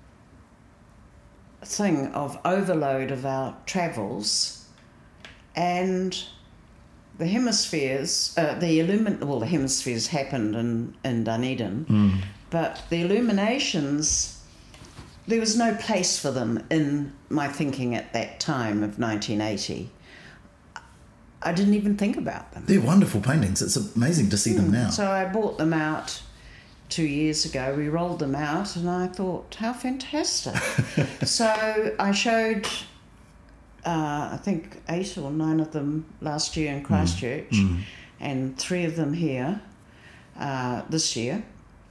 thing of overload of our travels, and the hemispheres, uh, the illumin well, the hemispheres happened in, in Dunedin, mm. but the illuminations, there was no place for them in my thinking at that time of nineteen eighty. I didn't even think about them. They're wonderful paintings. It's amazing to see mm. them now. So I bought them out two years ago. We rolled them out, and I thought, how fantastic. So I showed, uh, I think, eight or nine of them last year in Christchurch, mm. Mm. and three of them here uh, this year.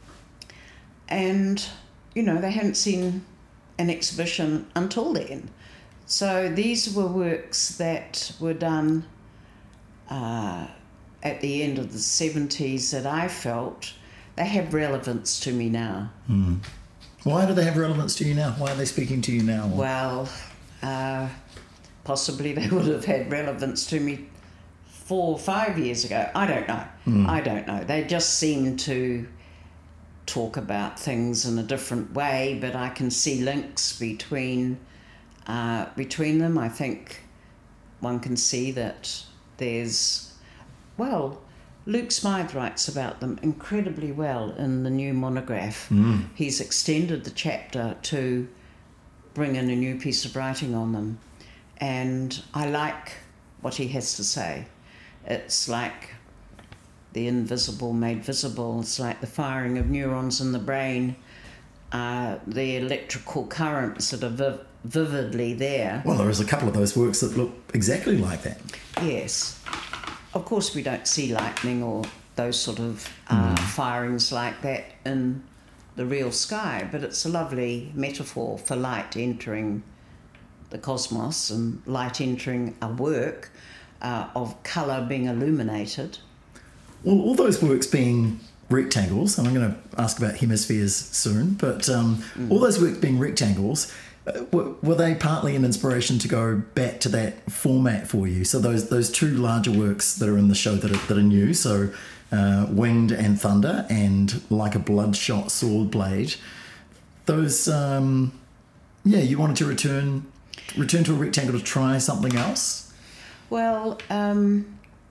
And, you know, they hadn't seen an exhibition until then. So these were works that were done uh, at the end of the seventies that I felt they have relevance to me now. Mm. Why do they have relevance to you now? Why are they speaking to you now? Well, uh, possibly they would have had relevance to me four or five years ago. I don't know. Mm. I don't know. They just seem to talk about things in a different way, but I can see links between uh, between them. I think one can see that there's, well, Luke Smythe writes about them incredibly well in the new monograph. Mm. He's extended the chapter to bring in a new piece of writing on them. And I like what he has to say. It's like the invisible made visible. It's like the firing of neurons in the brain, uh, the electrical currents that are viv- vividly there. Well, there is a couple of those works that look exactly like that. Yes. Of course, we don't see lightning or those sort of uh, mm. firings like that in the real sky, but it's a lovely metaphor for light entering the cosmos and light entering a work uh, of colour being illuminated. Well, all those works being rectangles, and I'm going to ask about hemispheres soon, but um, mm. all those works being rectangles, Uh, were, were they partly an inspiration to go back to that format for you? So those those two larger works that are in the show that are, that are new, so uh, Winged and Thunder and Like a Bloodshot Sword Blade, those, um, yeah, you wanted to return return to a rectangle to try something else? Well, um,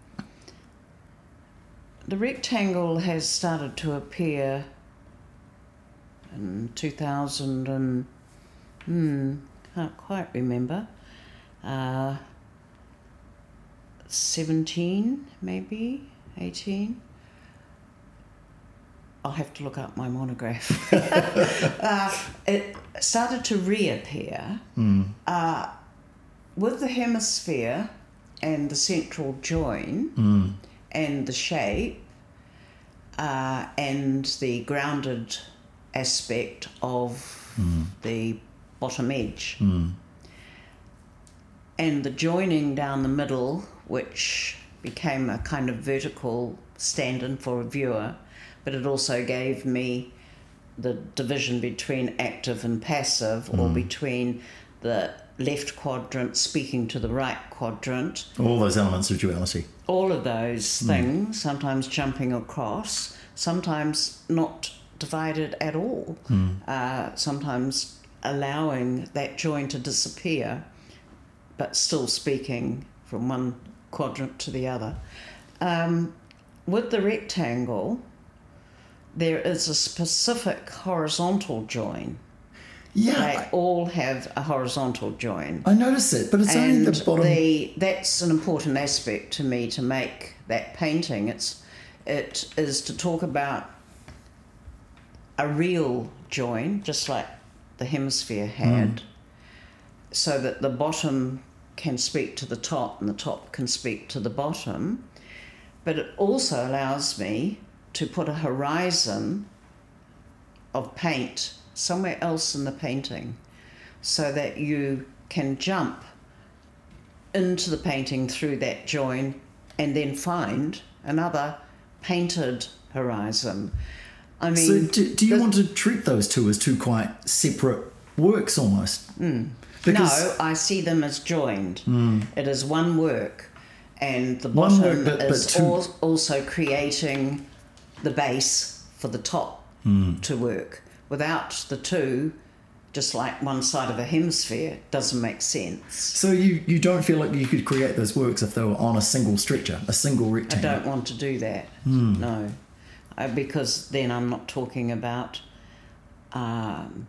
the rectangle has started to appear in two thousand and Hmm, can't quite remember. Uh, seventeen, maybe, eighteen. I'll have to look up my monograph. uh, it started to reappear mm. uh, with the hemisphere and the central join mm. and the shape uh, and the grounded aspect of mm. the bottom edge. Mm. And the joining down the middle, which became a kind of vertical stand-in for a viewer, but it also gave me the division between active and passive, mm. or between the left quadrant speaking to the right quadrant. All those elements of duality. All of those things, mm. sometimes jumping across, sometimes not divided at all, mm. uh, sometimes allowing that join to disappear, but still speaking from one quadrant to the other. Um, with the rectangle, there is a specific horizontal join. Yeah, They I, all have a horizontal join. I noticed it, but it's only And the bottom. the, that's an important aspect to me to make that painting. It's it is to talk about a real join, just like the hemisphere had, Mm. so that the bottom can speak to the top and the top can speak to the bottom. But it also allows me to put a horizon of paint somewhere else in the painting, so that you can jump into the painting through that join and then find another painted horizon. I mean, so do, do you the- want to treat those two as two quite separate works almost? Mm. no, I see them as joined. It is one work, and the One bottom work, but- but is two- al- also creating the base for the top to work. Without the two, just like one side of a hemisphere, doesn't make sense. So you, you don't feel like you could create those works if they were on a single stretcher, a single I rectangle? don't want to do that. No, uh, because then I'm not talking about um,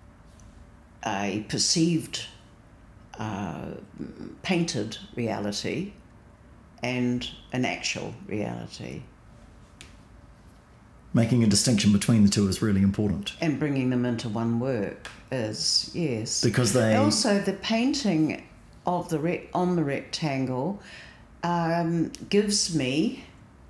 a perceived uh, painted reality and an actual reality, Making a distinction between the two is really important. and bringing them into one work is, yes. Because they... Also, the painting of the rec- on the rectangle um, gives me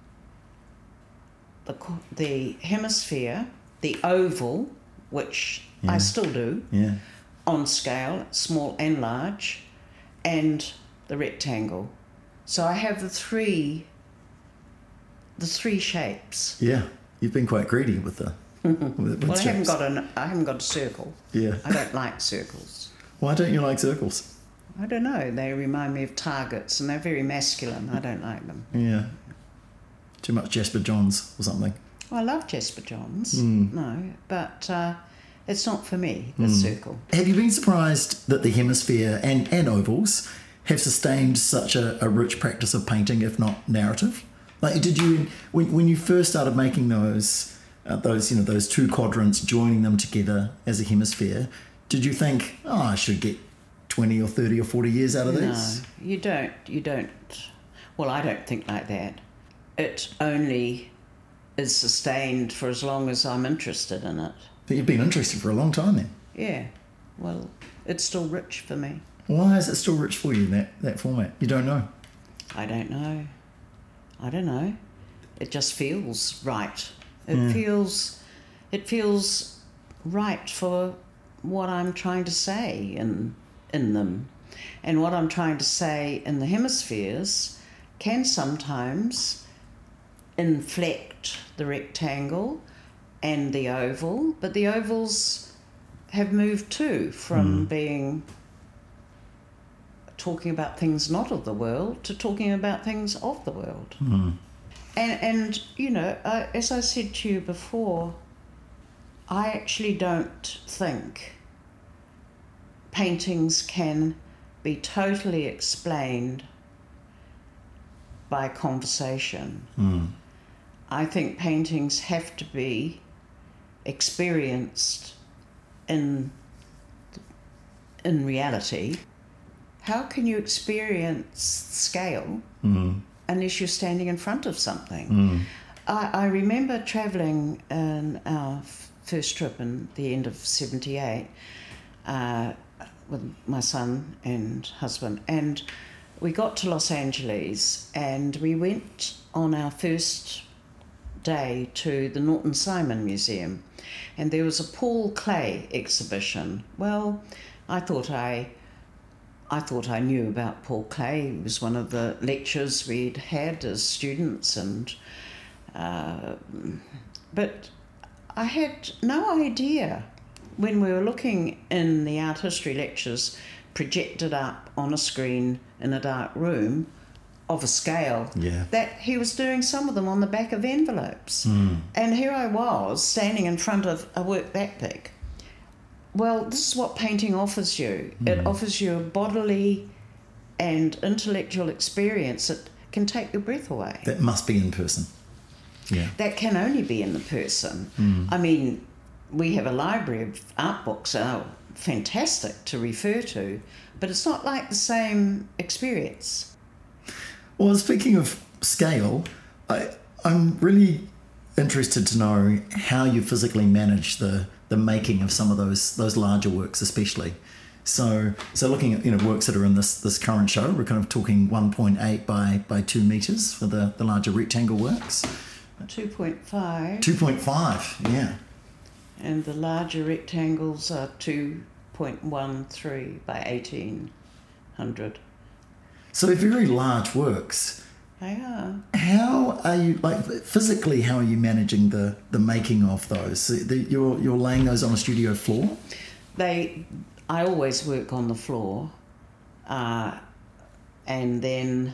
the co- the hemisphere, the oval, which Yeah. I still do Yeah. on scale, small and large, and the rectangle. So I have the three, the three shapes. Yeah. You've been quite greedy with the... with, with Well, I haven't shapes. got an, I haven't got a circle. Yeah. I don't like circles. Why don't you like circles? I don't know. They remind me of targets, and they're very masculine. I don't like them. Yeah. Too much Jasper Johns or something. I love Jasper Johns. Mm. No, but uh, it's not for me. The circle. Have you been surprised that the hemisphere and, and ovals have sustained such a, a rich practice of painting, if not narrative? Like, did you when when you first started making those uh, those you know those two quadrants, joining them together as a hemisphere, did you think, oh, I should get twenty or thirty or forty years out of No, this? you don't. You don't. Well, I don't think like that. It only is sustained for as long as I'm interested in it. But you've been interested for a long time then. Yeah. Well, it's still rich for me. Why is it still rich for you in that, that format? You don't know. I don't know. I don't know. It just feels right. It Yeah. feels, it feels right for what I'm trying to say in in them, and what I'm trying to say in the hemispheres can sometimes inflect the rectangle and the oval, but the ovals have moved too from being talking about things not of the world to talking about things of the world. Mm. And, and you know, uh, as I said to you before, I actually don't think paintings can be totally explained by conversation. Mm. I think paintings have to be experienced in in reality. How can you experience scale Mm. unless you're standing in front of something? Mm. I, I remember travelling in our f- first trip in the end of seventy-eight uh, with my son and husband, and we got to Los Angeles, and we went on our first day to the Norton Simon Museum, and there was a Paul Klee exhibition. Well, I thought I I thought I knew about Paul Klee. He was one of the lectures we'd had as students, and uh, but I had no idea when we were looking in the art history lectures projected up on a screen in a dark room of a scale, Yeah. that he was doing some of them on the back of envelopes. Mm. And here I was standing in front of a work that big. Well, this is what painting offers you. It offers you a bodily and intellectual experience that can take your breath away. That must be in person. Yeah. That can only be in the person. Mm. I mean, we have a library of art books that are fantastic to refer to, but it's not like the same experience. Well, speaking of scale, I, I'm really interested to know how you physically manage the, the making of some of those those larger works, especially. So, so looking at you know works that are in this this current show, we're kind of talking one point eight by by two meters for the, the larger rectangle works. two point five. two point five, yeah. And the larger rectangles are two point one three by eighteen hundred. So they're very large works. They are. How are you, like physically, how are you managing the, the making of those? So the, you're, you're laying those on a studio floor? They, I always work on the floor uh, and then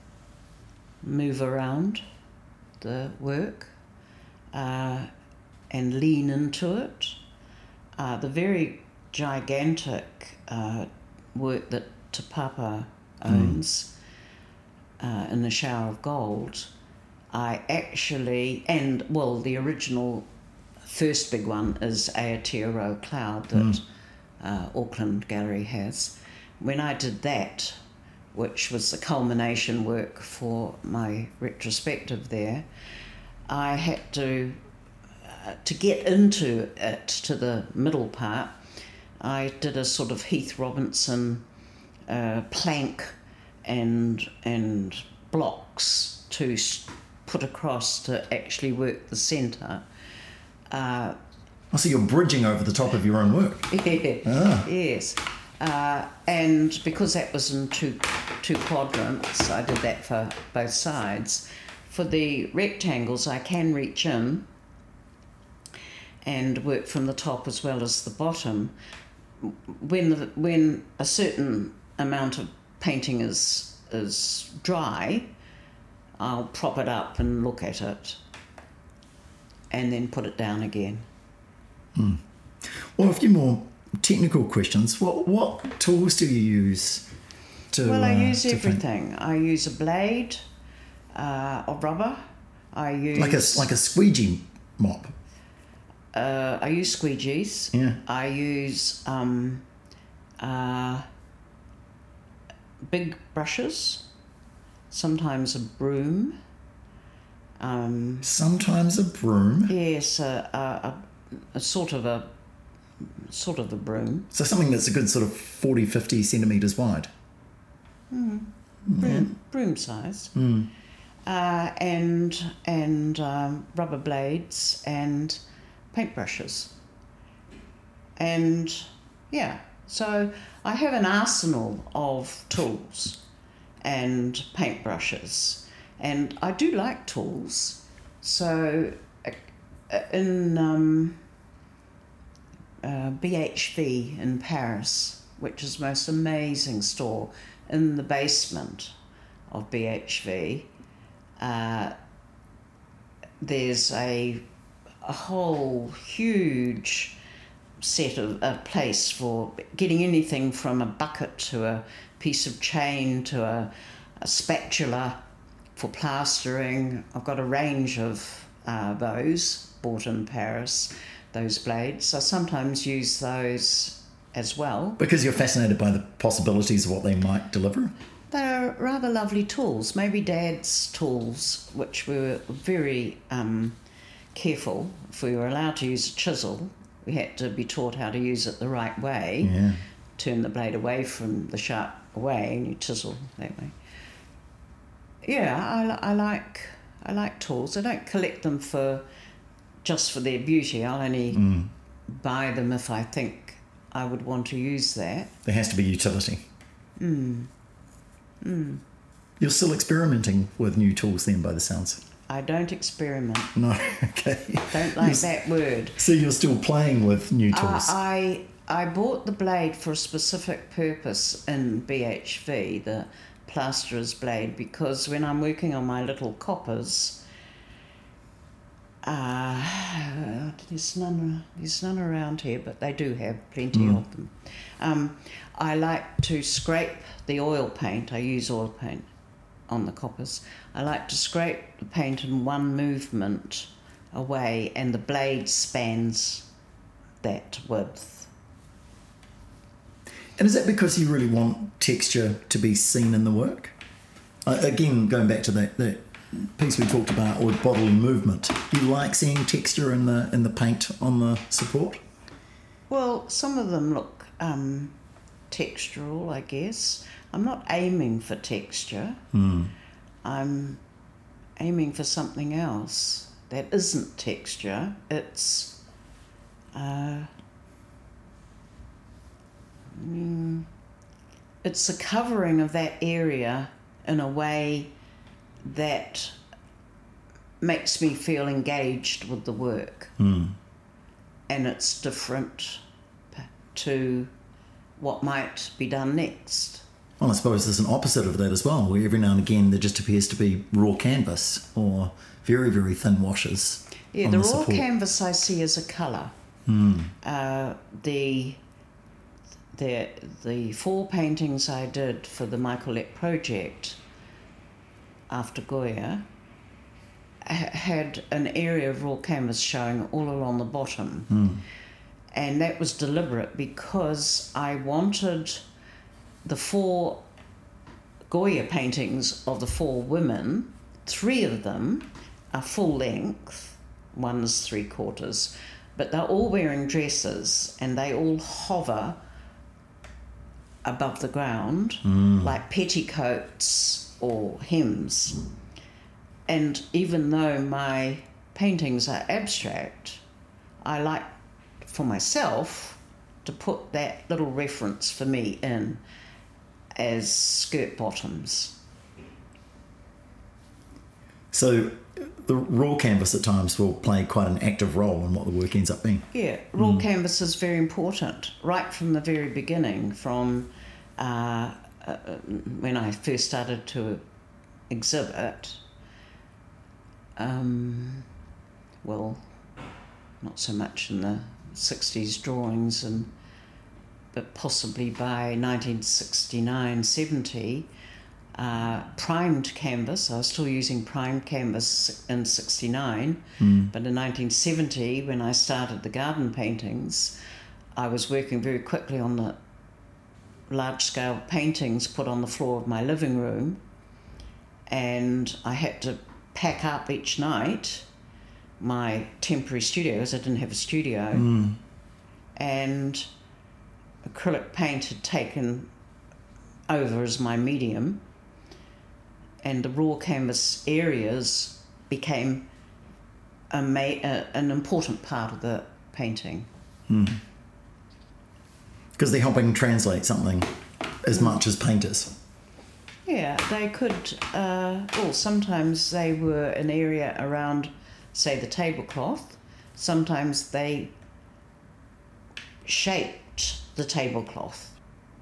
move around the work uh, and lean into it. Uh, the very gigantic uh, work that Te Papa owns, mm. Uh, in the Shower of Gold, I actually, and well, the original first big one is Aotearoa Cloud that mm. uh, Auckland Gallery has. When I did that, which was the culmination work for my retrospective there, I had to, uh, to get into it, to the middle part, I did a sort of Heath Robinson uh, plank and and blocks to put across to actually work the centre. Uh, oh, so you're bridging over the top of your own work? Yeah, ah. Yes. Uh, and because that was in two, two quadrants, I did that for both sides. For the rectangles, I can reach in and work from the top as well as the bottom. When the, when a certain amount of painting is is dry, I'll prop it up and look at it and then put it down again. Hmm. Well, a few more technical questions. What what tools do you use to Well, I uh, use everything. Paint? I use a blade uh, of rubber. I use... Like a, like a squeegee mop? Uh, I use squeegees. Yeah. I use... Um, uh, big brushes, sometimes a broom. Um, sometimes a broom? Yes, a, a, a, a sort of a sort of a broom. So something that's a good sort of forty, fifty centimetres wide? Mm. Broom, yeah. broom size. Mm. Uh, and and um, rubber blades and paintbrushes. And, yeah, so I have an arsenal of tools and paintbrushes, and I do like tools. So uh, in um, uh, B H V in Paris, which is the most amazing store, in the basement of B H V, uh, there's a, a whole huge set of a place for getting anything from a bucket to a piece of chain to a, a spatula for plastering. I've got a range of uh, those bought in Paris, those blades. I sometimes use those as well. Because you're fascinated by the possibilities of what they might deliver? They're rather lovely tools, maybe Dad's tools, which we were very um, careful. If we were allowed to use a chisel, we had to be taught how to use it the right way. Yeah. Turn the blade away from the sharp away, and you chisel that way. Yeah, I, I like I like tools. I don't collect them for just for their beauty. I'll only mm. buy them if I think I would want to use that. There has to be utility. Mm. Mm. You're still experimenting with new tools then, by the sounds. I don't experiment. No, okay. Don't like you're, that word. So you're still playing with new tools? Uh, I I bought the blade for a specific purpose in B H V, the plasterer's blade, because when I'm working on my little coppers, uh, there's none there's none around here, but they do have plenty mm. of them. Um, I like to scrape the oil paint. I use oil paint on the coppers. I like to scrape the paint in one movement away, and the blade spans that width. And is that because you really want texture to be seen in the work? Uh, again, going back to that, that piece we talked about with bodily movement, you like seeing texture in the in the paint on the support? Well, some of them look um, textural, I guess. I'm not aiming for texture. Mm. I'm aiming for something else that isn't texture. It's uh, mm, it's the covering of that area in a way that makes me feel engaged with the work. Mm. And it's different to what might be done next. Well, I suppose there's an opposite of that as well, where every now and again there just appears to be raw canvas or very, very thin washes. Yeah, on the, the raw support. canvas I see as a colour. Mm. Uh, the the the four paintings I did for the Michaelette project after Goya ha- had an area of raw canvas showing all along the bottom. Mm. And that was deliberate because I wanted the four Goya paintings of the four women, three of them are full length, one is three quarters, but they're all wearing dresses and they all hover above the ground Mm. like petticoats or hems. And even though my paintings are abstract, I like for myself to put that little reference for me in as skirt bottoms. So the raw canvas at times will play quite an active role in what the work ends up being. Yeah, raw canvas is very important right from the very beginning, from uh, uh, when I first started to exhibit. Um, well, not so much in the sixties drawings, and but possibly by nineteen sixty-nine seventy, uh, primed canvas. I was still using primed canvas in sixty-nine, Mm. but in nineteen seventy, when I started the garden paintings, I was working very quickly on the large-scale paintings put on the floor of my living room, and I had to pack up each night my temporary studio, because I didn't have a studio, Mm. and acrylic paint had taken over as my medium, and the raw canvas areas became a ma- a, an important part of the painting. Because they're helping translate something as much as painters. Yeah, they could, uh, well, sometimes they were an area around, say, the tablecloth. Sometimes they shaped the tablecloth.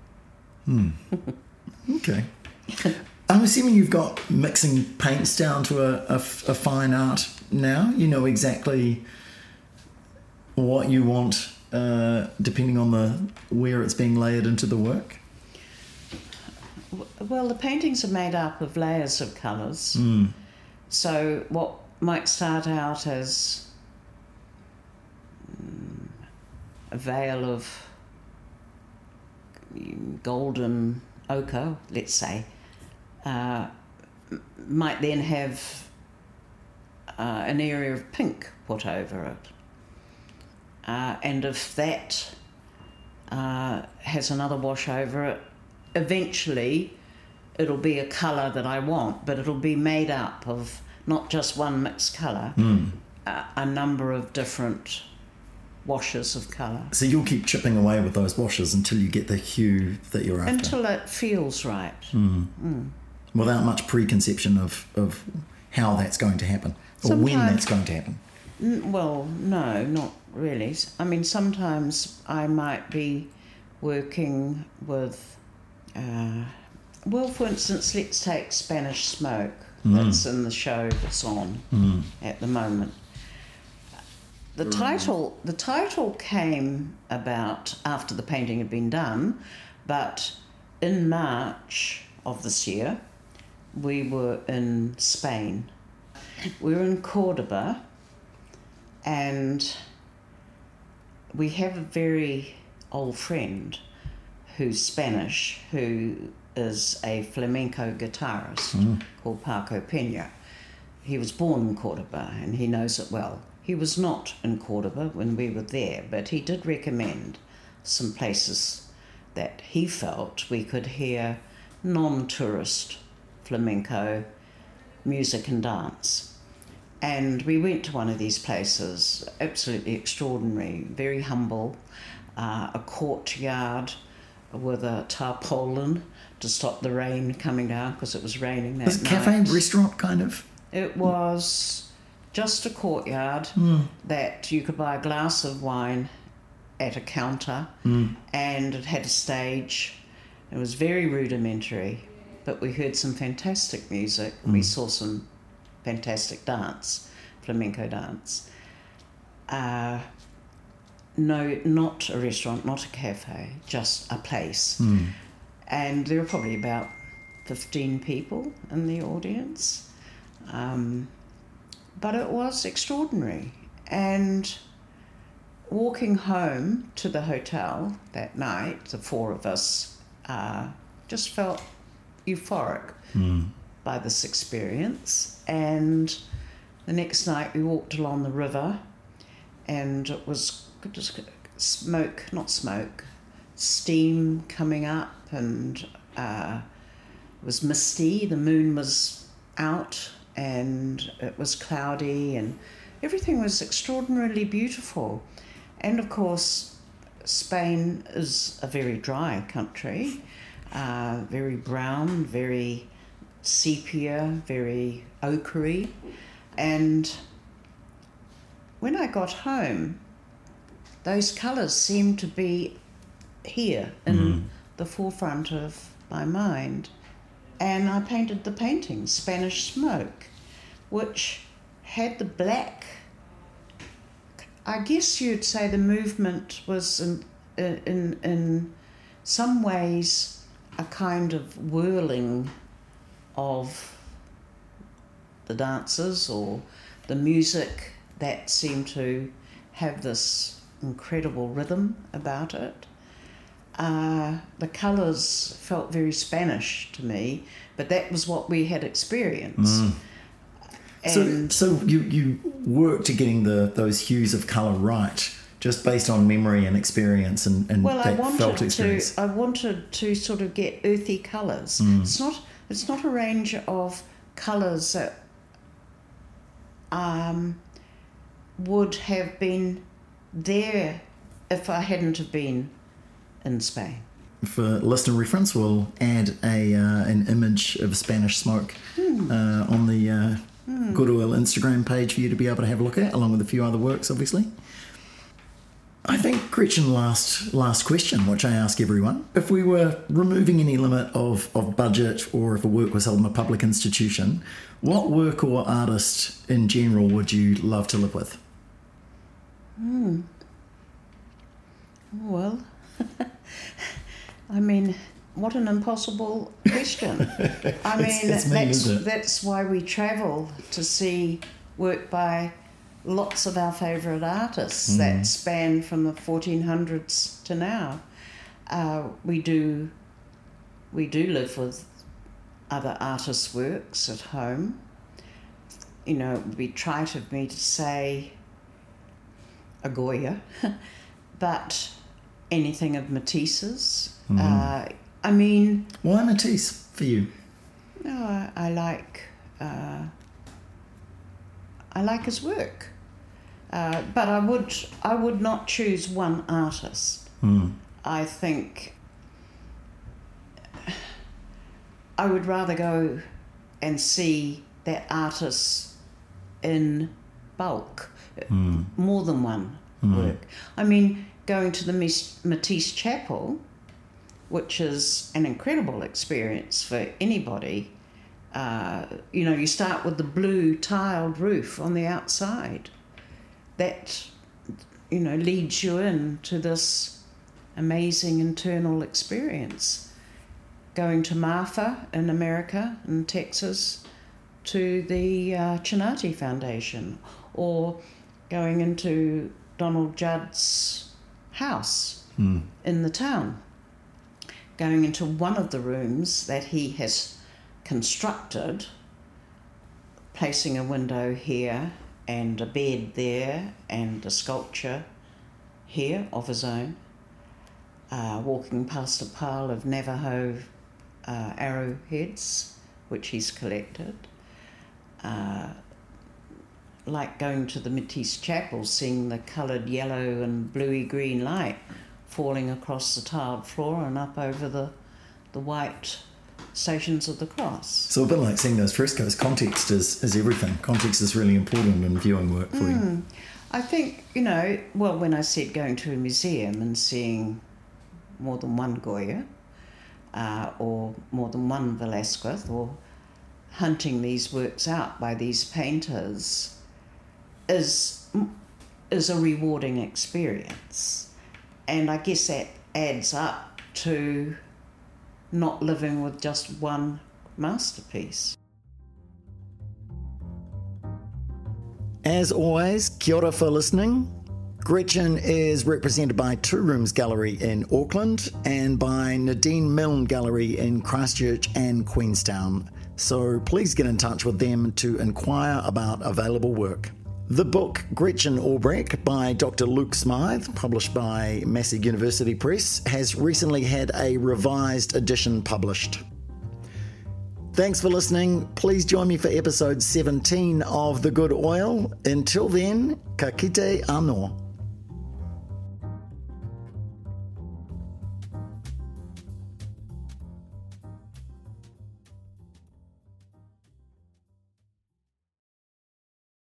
Okay. I'm assuming you've got mixing paints down to a, a f- a fine art now. You know exactly what you want, uh, depending on the where it's being layered into the work. Well, the paintings are made up of layers of colours. Mm. So what might start out as mm, a veil of golden ochre, let's say, uh, m- might then have uh, an area of pink put over it. Uh, and if that uh, has another wash over it, eventually it'll be a colour that I want, but it'll be made up of not just one mixed colour, Mm. a, a number of different washes of colour. So you'll keep chipping away with those washes until you get the hue that you're after. Until it feels right. Without much preconception of, of how that's going to happen or when Sometimes- that's going to happen. N- Well, no, not really. I mean, sometimes I might be working with, uh, well, for instance, let's take Spanish Smoke. That's in the show that's on Mm. at the moment. The title, the title came about after the painting had been done, but in March of this year, we were in Spain. We were in Cordoba, and we have a very old friend who's Spanish, who is a flamenco guitarist mm. called Paco Peña. He was born in Cordoba and he knows it well. He was not in Cordoba when we were there, but he did recommend some places that he felt we could hear non-tourist flamenco music and dance. And we went to one of these places, absolutely extraordinary, very humble, uh, a courtyard with a tarpaulin to stop the rain coming down because it was raining that night. Was it night. cafe, restaurant kind of? It was just a courtyard mm. that you could buy a glass of wine at a counter mm. and it had a stage. It was very rudimentary, but we heard some fantastic music and mm. we saw some fantastic dance, flamenco dance. Uh, no, not a restaurant, not a cafe, just a place. Mm. And there were probably about fifteen people in the audience. Um, but it was extraordinary. And walking home to the hotel that night, the four of us uh, just felt euphoric mm. by this experience. And the next night we walked along the river, and it was just smoke, not smoke, steam coming up, and uh, it was misty. The moon was out and it was cloudy and everything was extraordinarily beautiful. And of course, Spain is a very dry country, uh, very brown, very sepia, very ochre. And when I got home, those colours seemed to be here in mm. the forefront of my mind. And I painted the painting, Spanish Smoke, which had the black. I guess you'd say the movement was in, in, in some ways a kind of whirling of the dancers or the music that seemed to have this incredible rhythm about it. Uh, the colours felt very Spanish to me, but that was what we had experienced. Mm. So, so you, you worked to getting the those hues of colour right, just based on memory and experience and, and well, that I wanted felt experience. To, I wanted to sort of get earthy colours. Mm. It's not it's not a range of colours that um, would have been there if I hadn't have been in Spain. For listener reference, we'll add a uh, an image of Spanish Smoke mm. uh, on the uh, mm. Goodwill Instagram page for you to be able to have a look at, along with a few other works, obviously. I think, Gretchen, last last question, which I ask everyone. If we were removing any limit of, of budget, or if a work was held in a public institution, what work or artist in general would you love to live with? Hmm. Well... I mean, what an impossible question. I mean, it's, it's mean, that's, isn't it? that's why we travel to see work by lots of our favourite artists mm. that span from the fourteen hundreds to now. Uh, we do we do live with other artists' works at home. You know, it would be trite of me to say a Goya, but anything of Matisse's. Mm. Uh, I mean... Why Matisse for you? No, I, I like... Uh, I like his work. Uh, but I would I would not choose one artist. Mm. I think I would rather go and see that artist in bulk, mm. more than one mm. work. I mean, going to the Matisse Chapel, which is an incredible experience for anybody. Uh, you know, you start with the blue tiled roof on the outside. That, you know, leads you in to this amazing internal experience. going to Marfa in America, in Texas, to the uh, Chinati Foundation, or going into Donald Judd's house mm. in the town, going into one of the rooms that he has constructed, placing a window here and a bed there and a sculpture here of his own, uh, walking past a pile of Navajo uh, arrowheads, which he's collected, uh, like going to the Métis Chapel, seeing the coloured yellow and bluey green light falling across the tiled floor and up over the the white Stations of the Cross. So a bit like seeing those frescoes, context is, is everything. Context is really important in viewing work for mm. you. I think, you know, well, when I said going to a museum and seeing more than one Goya, uh, or more than one Velázquez, or hunting these works out by these painters is is a rewarding experience. And I guess that adds up to not living with just one masterpiece. As always, kia ora for listening. Gretchen is represented by Two Rooms Gallery in Auckland and by Nadine Milne Gallery in Christchurch and Queenstown. So please get in touch with them to inquire about available work. The book Gretchen Albrecht by Doctor Luke Smythe, published by Massey University Press, has recently had a revised edition published. Thanks for listening. Please join me for episode seventeen of The Good Oil. Until then, ka kite anō.